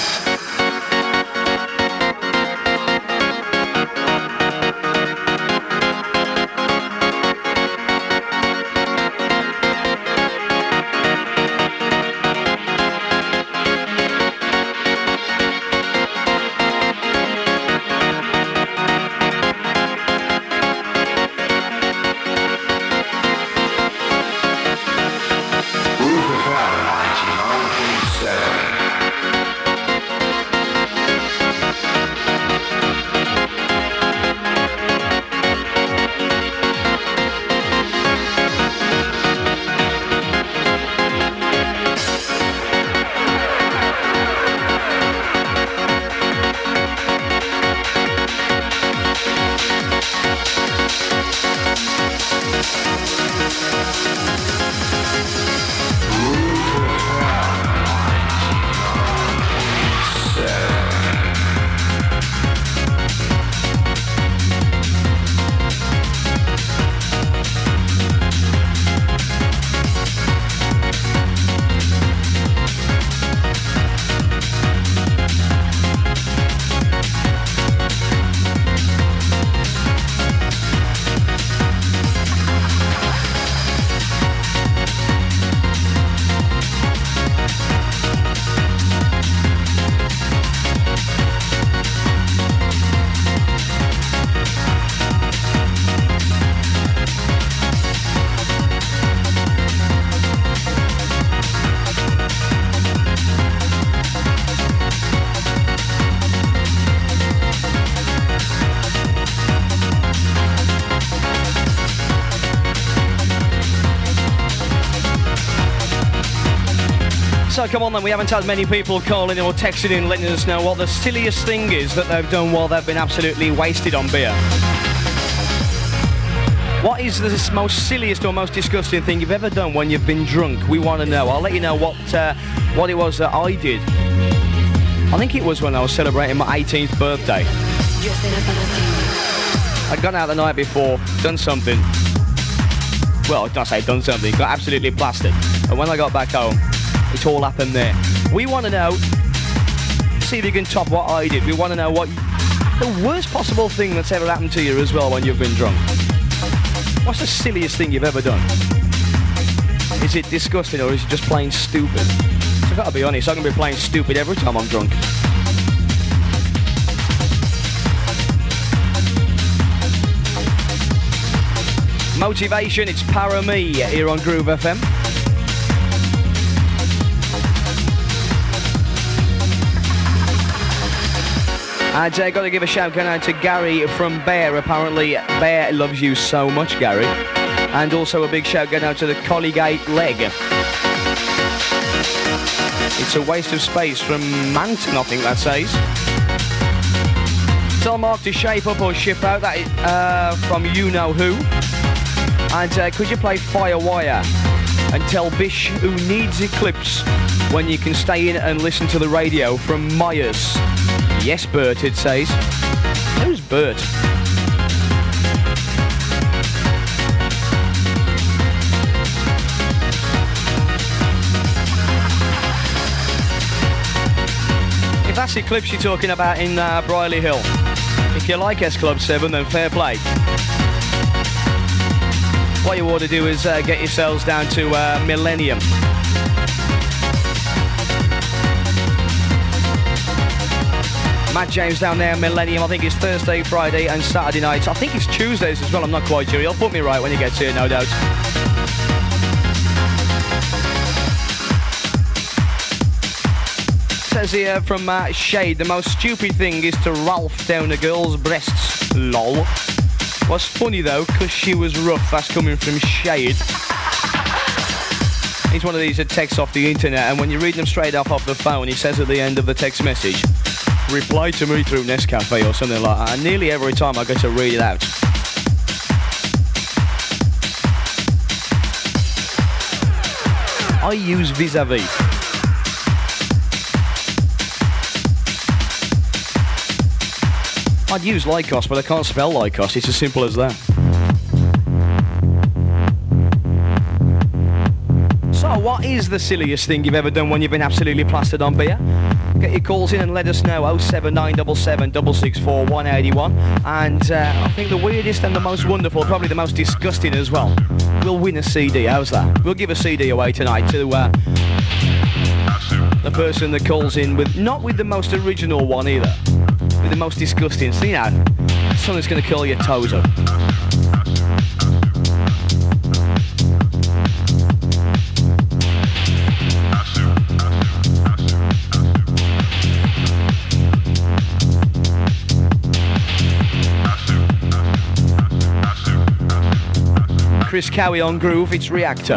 So come on then, we haven't had many people calling or texting in letting us know what the silliest thing is that they've done while they've been absolutely wasted on beer. What is the most silliest or most disgusting thing you've ever done when you've been drunk? We want to know. I'll let you know what it was that I did. I think it was when I was celebrating my 18th birthday. I'd gone out the night before, done something. Well, I say done something, got absolutely blasted. And when I got back home, it all happened there. We want to know, see if you can top what I did. We want to know what the worst possible thing that's ever happened to you as well when you've been drunk. What's the silliest thing you've ever done? Is it disgusting or is it just plain stupid? So I've got to be honest, I'm going to be playing stupid every time I'm drunk. Motivation, it's Para Me here on Groove FM. And got to give a shout out to Gary from Bear. Apparently, Bear loves you so much, Gary. And also a big shout out to the Collygate Leg. It's a waste of space from Manton, I think that says. Tell Mark to shape up or ship out. That is from You Know Who. And could you play Firewire and tell Bish who needs Eclipse when you can stay in and listen to the radio from Myers? Yes, Bert, it says. Who's Bert? If that's Eclipse you're talking about in Briley Hill, if you like S Club 7, then fair play. What you ought to do is get yourselves down to Millennium. Matt James down there, Millennium. I think it's Thursday, Friday and Saturday nights. I think it's Tuesdays as well, I'm not quite sure. He'll put me right when he gets here, no doubt. Says here from Shade, the most stupid thing is to Ralph down a girl's breasts. Lol. Was funny though, because she was rough. That's coming from Shade. He's one of these that texts off the internet, and when you read them straight off the phone, he says at the end of the text message, reply to me through Nescafe or something like that. And nearly every time I get to read it out. I use Vis-a-Vis. I'd use Lycos, but I can't spell Lycos. It's as simple as that. So, what is the silliest thing you've ever done when you've been absolutely plastered on beer? Get your calls in and let us know. 07977 664 181. And I think the weirdest and the most wonderful, probably the most disgusting as well, we'll win a CD. How's that? We'll give a CD away tonight to the person that calls in with, not with the most original one either, with the most disgusting. So, you know, something's going to curl your toes up. Chris Cowie on Groove, it's Reactor.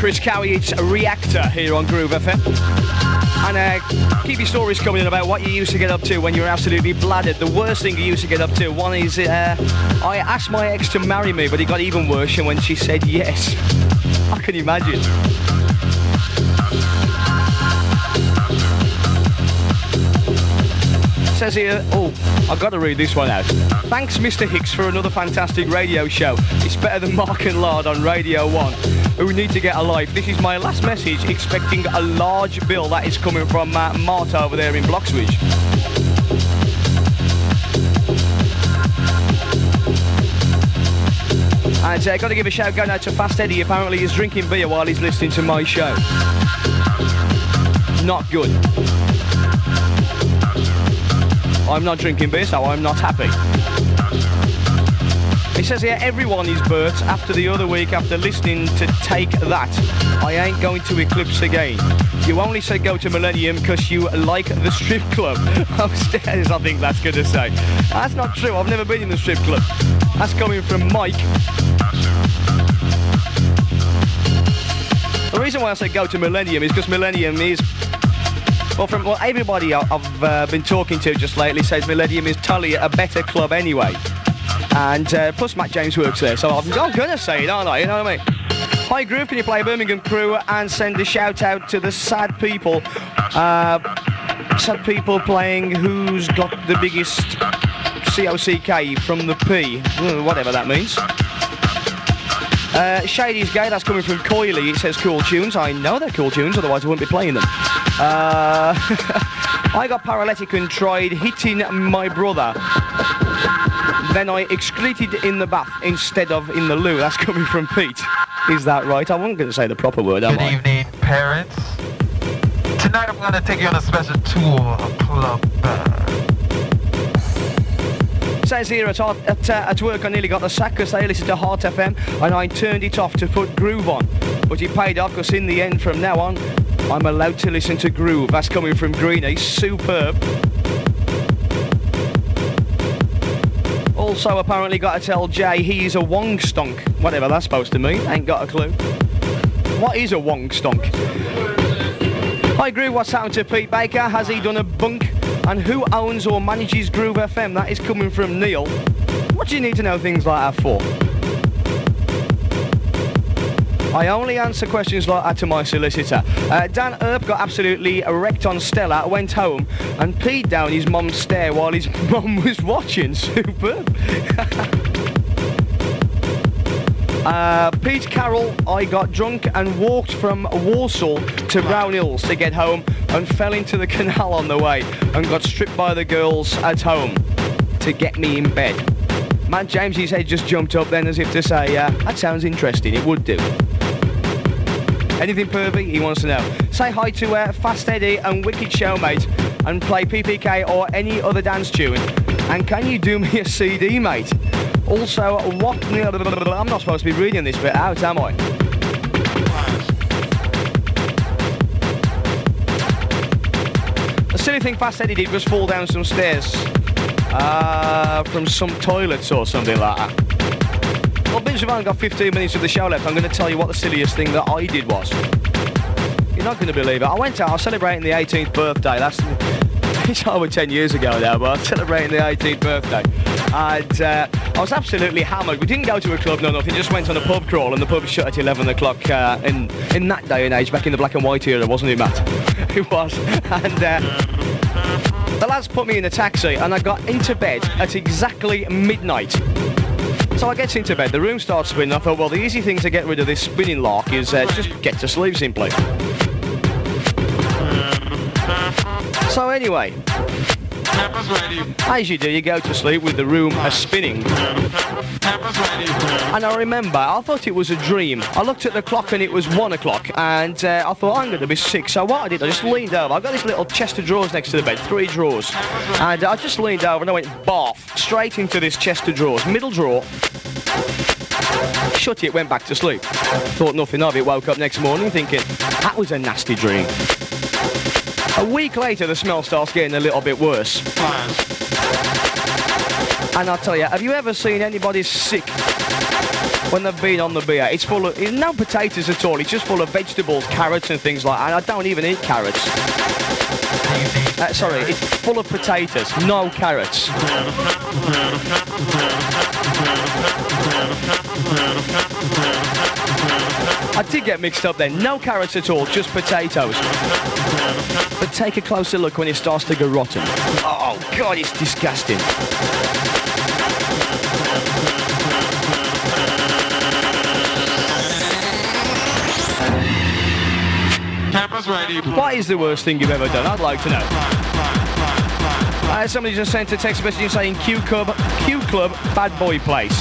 Chris Cowie, it's Reactor here on Groove FM. And keep your stories coming in about what you used to get up to when you were absolutely bladdered. The worst thing you used to get up to. One is, I asked my ex to marry me, but it got even worse when she said yes. I can imagine. It says here, oh, I've got to read this one out. Thanks, Mr. Hicks, for another fantastic radio show. It's better than Mark and Lard on Radio 1, who need to get a life. This is my last message, expecting a large bill. That is coming from Mart over there in Bloxwich. And got to give a shout going out to Fast Eddie. Apparently he's drinking beer while he's listening to my show. Not good. I'm not drinking beer, so I'm not happy. He says here, everyone is Bert after the other week after listening to Take That. I ain't going to Eclipse again. You only said go to Millennium because you like the strip club. Upstairs, I think that's going to say. That's not true, I've never been in the strip club. That's coming from Mike. The reason why I say go to Millennium is because Millennium is... Well, everybody I've been talking to just lately says Millennium is totally a better club anyway. And plus Matt James works there, so I'm going to say it, aren't I? You know what I mean? Hi Groove, can you play Birmingham Crew and send a shout out to the sad people? Sad people playing Who's Got the Biggest COCK from the P, whatever that means. Shady's Gay, that's coming from Coily. It says cool tunes. I know they're cool tunes, otherwise I wouldn't be playing them. I got paralytic and tried hitting my brother. Then I excreted in the bath instead of in the loo. That's coming from Pete. Is that right? I wasn't going to say the proper word, am I? Good evening, parents. Tonight I'm going to take you on a special tour of Club Says here at work I nearly got the sack because they listened to Heart FM and I turned it off to put Groove on. But it paid off because in the end from now on I'm allowed to listen to Groove. That's coming from Greenie. Superb. Also apparently got to tell Jay he's a wong stonk. Whatever that's supposed to mean. Ain't got a clue. What is a wong stonk? Hi Groove, what's happened to Pete Baker? Has he done a bunk? And who owns or manages Groove FM? That is coming from Neil. What do you need to know things like that for? I only answer questions like that to my solicitor. Dan Earp got absolutely wrecked on Stella, went home and peed down his mum's stair while his mum was watching. Superb. Pete Carroll, I got drunk and walked from Walsall to Brown Hills to get home and fell into the canal on the way and got stripped by the girls at home to get me in bed. Matt James, his head just jumped up then as if to say, that sounds interesting, it would do. Anything pervy? He wants to know. Say hi to Fast Eddie and Wicked Showmate and play PPK or any other dance tune. And can you do me a CD, mate? Also, what... I'm not supposed to be reading this bit out, am I? The silly thing Fast Eddie did was fall down some stairs. From some toilets or something like that. Well, Binge, we've only got 15 minutes of the show left. I'm going to tell you what the silliest thing that I did was. You're not going to believe it. I went out, I was celebrating the 18th birthday. It's over 10 years ago now, but I was celebrating the 18th birthday. And I was absolutely hammered. We didn't go to a club, no nothing, just went on a pub crawl, and the pub shut at 11 o'clock in that day and age, back in the black and white era, wasn't it, Matt? It was. And the lads put me in a taxi, and I got into bed at exactly midnight. So I get into bed, the room starts spinning. I thought, well, the easy thing to get rid of this spinning lark is just get to sleep simply. So anyway, as you do, you go to sleep with the room spinning. And I remember, I thought it was a dream. I looked at the clock and it was 1 o'clock, and I thought, I'm going to be sick. So what I did, I just leaned over. I've got this little chest of drawers next to the bed, 3 drawers. And I just leaned over and I went barf, straight into this chest of drawers, middle drawer. Shut it, went back to sleep. Thought nothing of it, woke up next morning thinking, that was a nasty dream. A week later, the smell starts getting a little bit worse. And I'll tell you, have you ever seen anybody sick when they've been on the beer? It's no potatoes at all. It's just full of vegetables, carrots and things like that. And I don't even eat carrots. Sorry, it's full of potatoes, no carrots. I did get mixed up then. No carrots at all, just potatoes. But take a closer look when it starts to go rotten. Oh, God, it's disgusting. Cameras ready. What is the worst thing you've ever done? I'd like to know. Somebody just sent a text message saying Q Club, bad boy place.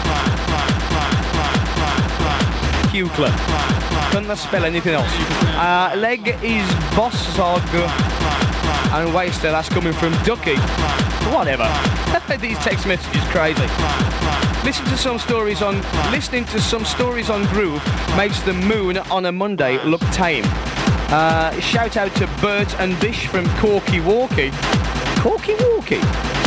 Q Club. Couldn't spell anything else. Leg is Bossog and Waster. That's coming from Ducky. Whatever. These text messages crazy. Listening to some stories on Groove makes the moon on a Monday look tame. Shout out to Bert and Bish from Corky Walkie. Corky Walkie?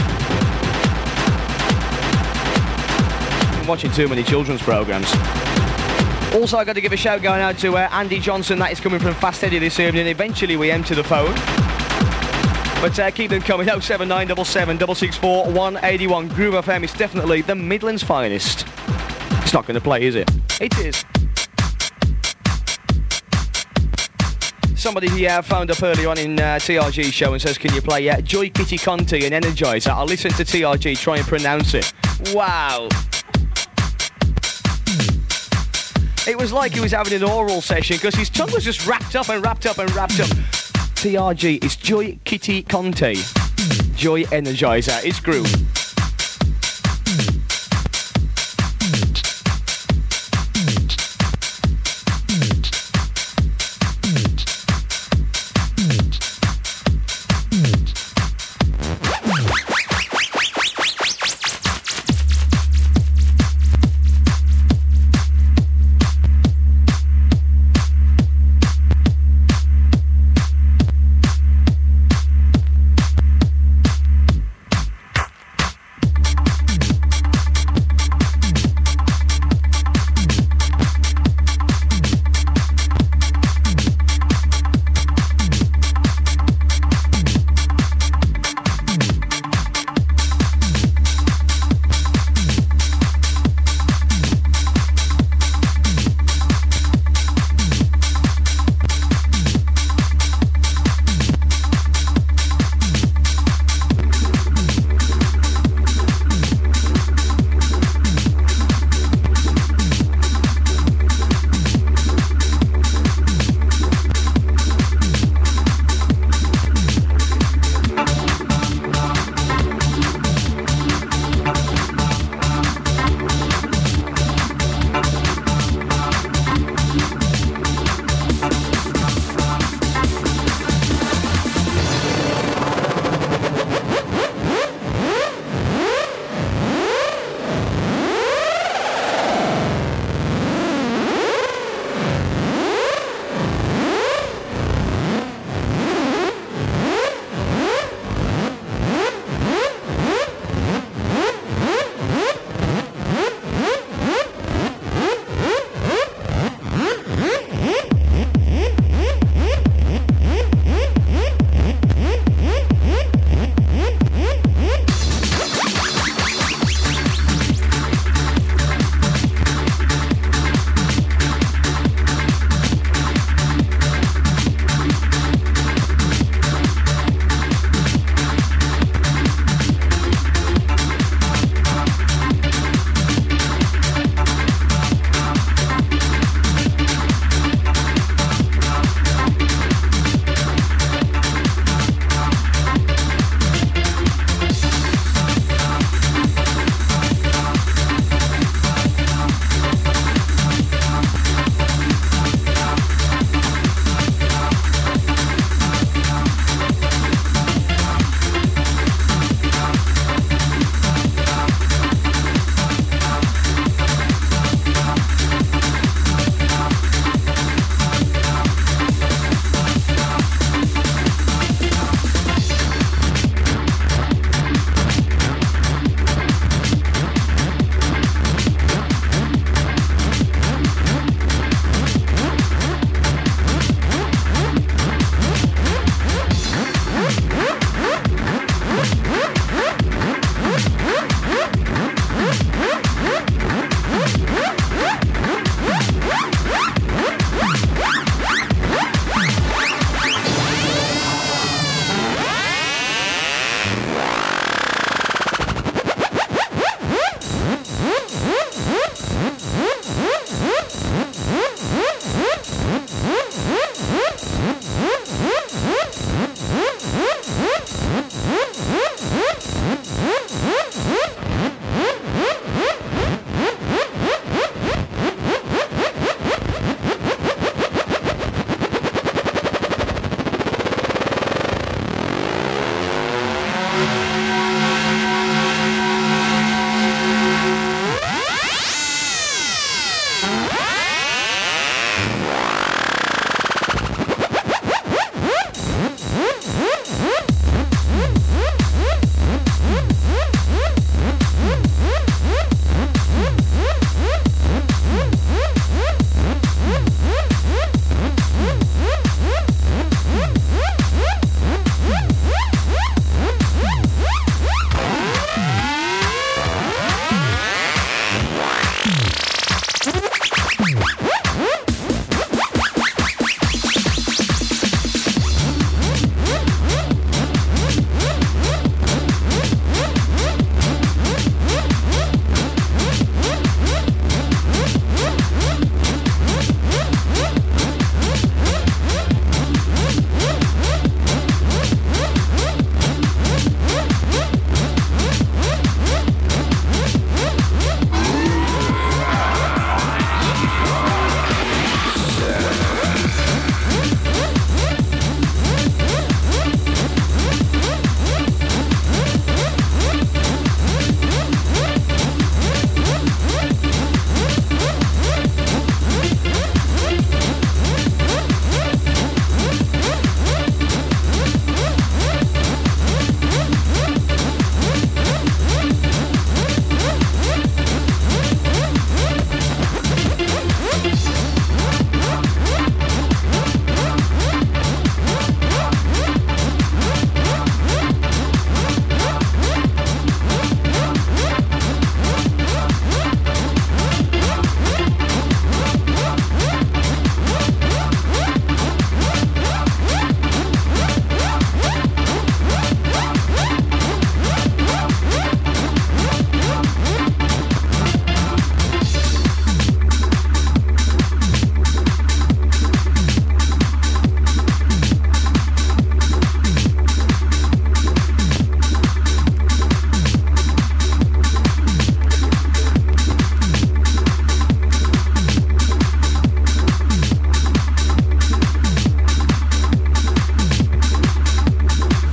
I'm watching too many children's programmes. Also, I've got to give a shout going out to Andy Johnson. That is coming from Fast Eddie this evening. Eventually, we empty the phone. But keep them coming. 07977 664 181. Groove FM is definitely the Midlands finest. It's not going to play, is it? It is. Somebody phoned up earlier on in TRG's show and says, can you play Joy Kitty Conti and Energizer? I'll listen to TRG, try and pronounce it. Wow. It was like he was having an oral session because his tongue was just wrapped up and wrapped up and wrapped up. TRG, it's Joy Kitty Conti. Joy Energizer, it's Groove.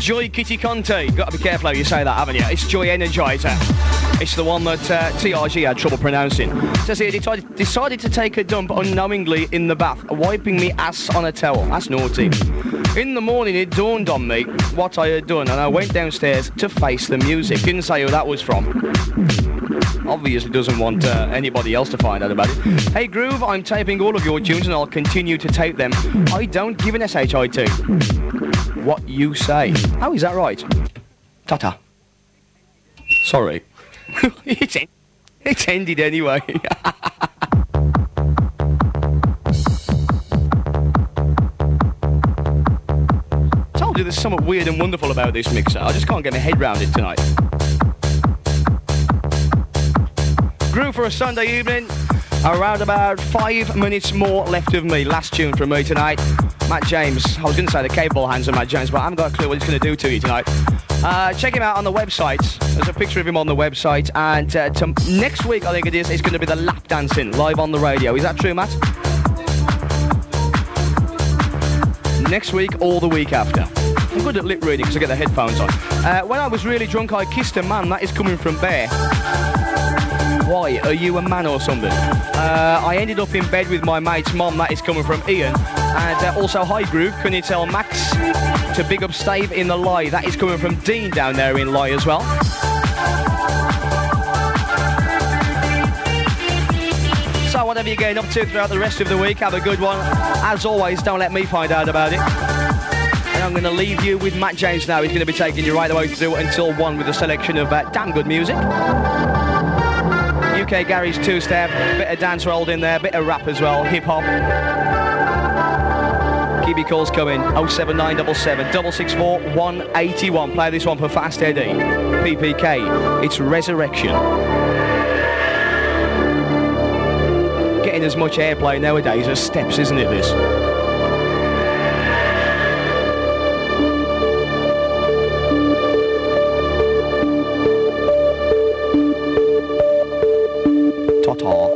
Joy Kitty Conte. Got to be careful how you say that, haven't you? It's Joy Energizer. It's the one that TRG had trouble pronouncing. It says here, decided to take a dump unknowingly in the bath, wiping me ass on a towel. That's naughty. In the morning, it dawned on me what I had done, and I went downstairs to face the music. Didn't say who that was from. Obviously doesn't want anybody else to find out about it. Hey Groove, I'm taping all of your tunes and I'll continue to tape them. I don't give an SHIT. What you say. Oh, is that right? Ta-ta. Sorry. It's ended anyway. Told you there's something weird and wonderful about this mixer. I just can't get my head round it tonight. Groove for a Sunday evening. Around about 5 minutes more left of me. Last tune from me tonight. Matt James. I was going to say the capable hands of Matt James, but I haven't got a clue what he's going to do to you tonight. Check him out on the website. There's a picture of him on the website. And next week, I think it is, it's going to be the lap dancing live on the radio. Is that true, Matt? Next week or the week after. I'm good at lip reading because I get the headphones on. When I was really drunk, I kissed a man. That is coming from Bear. Why? Are you a man or something? I ended up in bed with my mate's mom. That is coming from Ian. And also, hi Groove, can you tell Max to big up Stave in the Lie? That is coming from Dean down there in Lie as well. So whatever you're getting up to throughout the rest of the week, have a good one. As always, don't let me find out about it. And I'm going to leave you with Matt James now. He's going to be taking you right the way through until 1 with a selection of damn good music. UK Gary's two-step, bit of dance rolled in there, bit of rap as well, hip-hop. Keep your calls coming, 07977 664 181. Play this one for Fast Eddie, PPK, it's Resurrection. Getting as much airplay nowadays as Steps, isn't it, this? Ta-ta.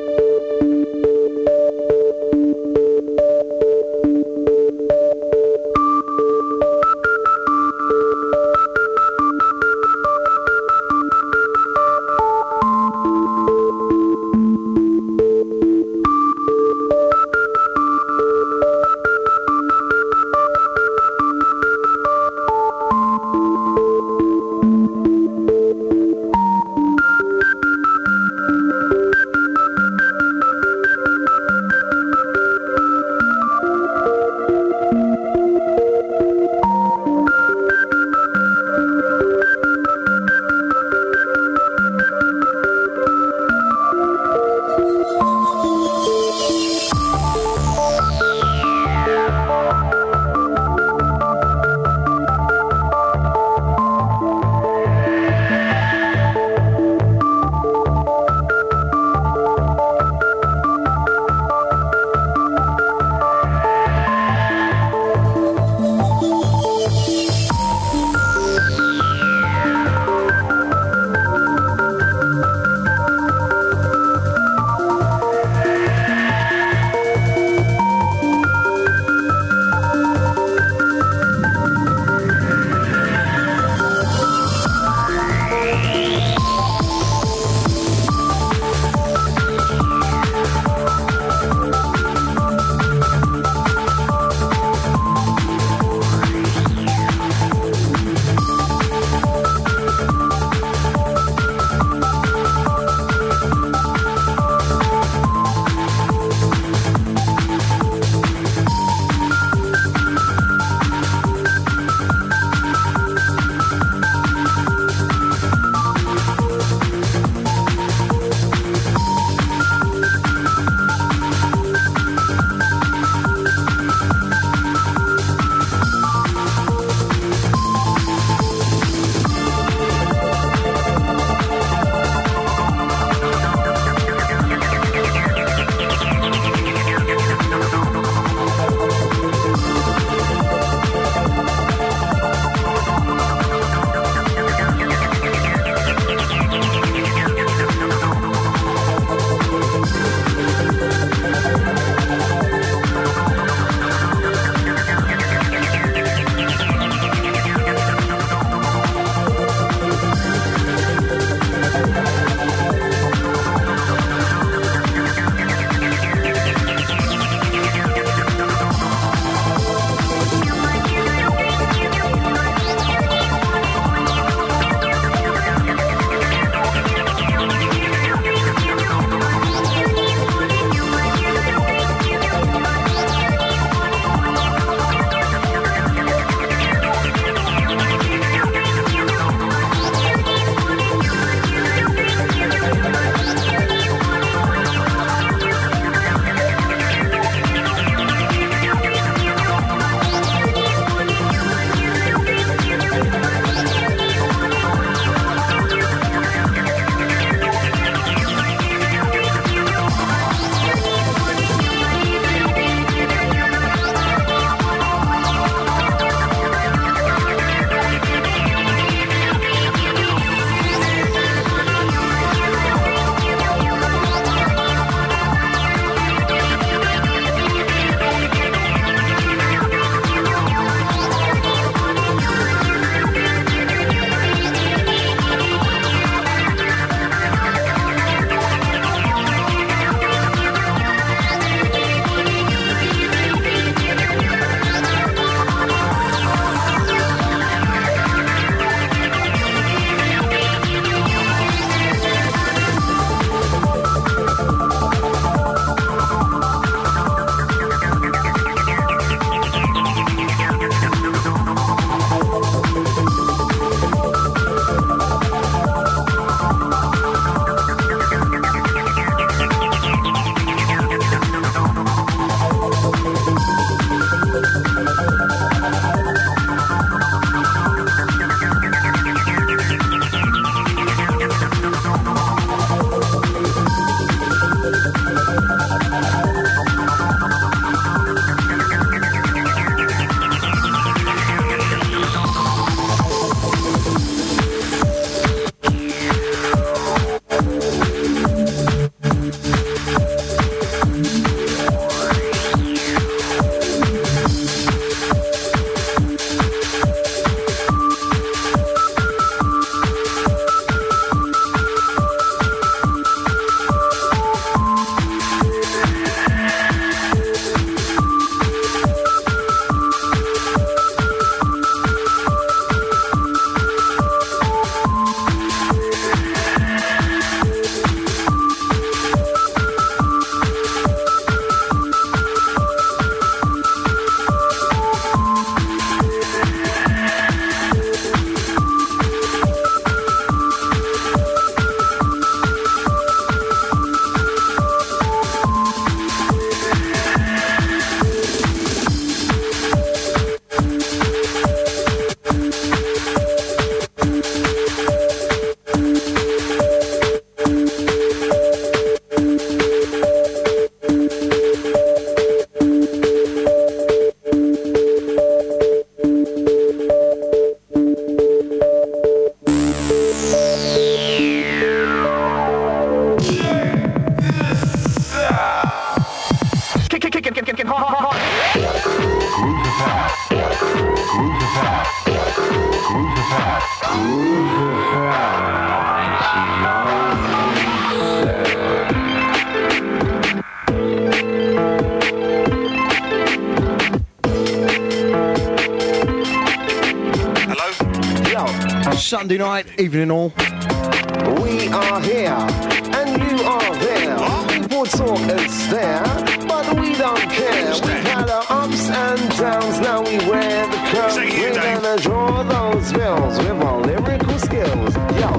Sunday night, evening all. We are here, and you are there. People talk is there, but we don't care. We've had our ups and downs, now we wear the curve. We're gonna draw those bills with our lyrical skills. Yo,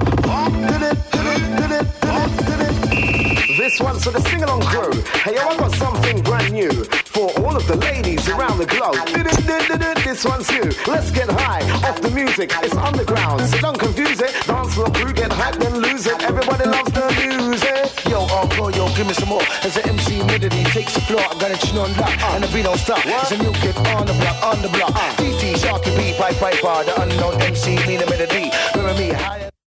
this one's for the sing-along crew. Hey, yo, I got something brand new for all of the ladies around the globe. This one's you. Let's get high off the music. It's underground, so don't confuse it. Dance floor crew, get hyped and lose it. Everybody loves the music. Yo, encore, yo, give me some more. As the MC Midity takes the floor, I got a tune on lock, and the beat don't stop. It's a new kid on the block, DT, Sharky B, Piper, the unknown MC, Nina Midity.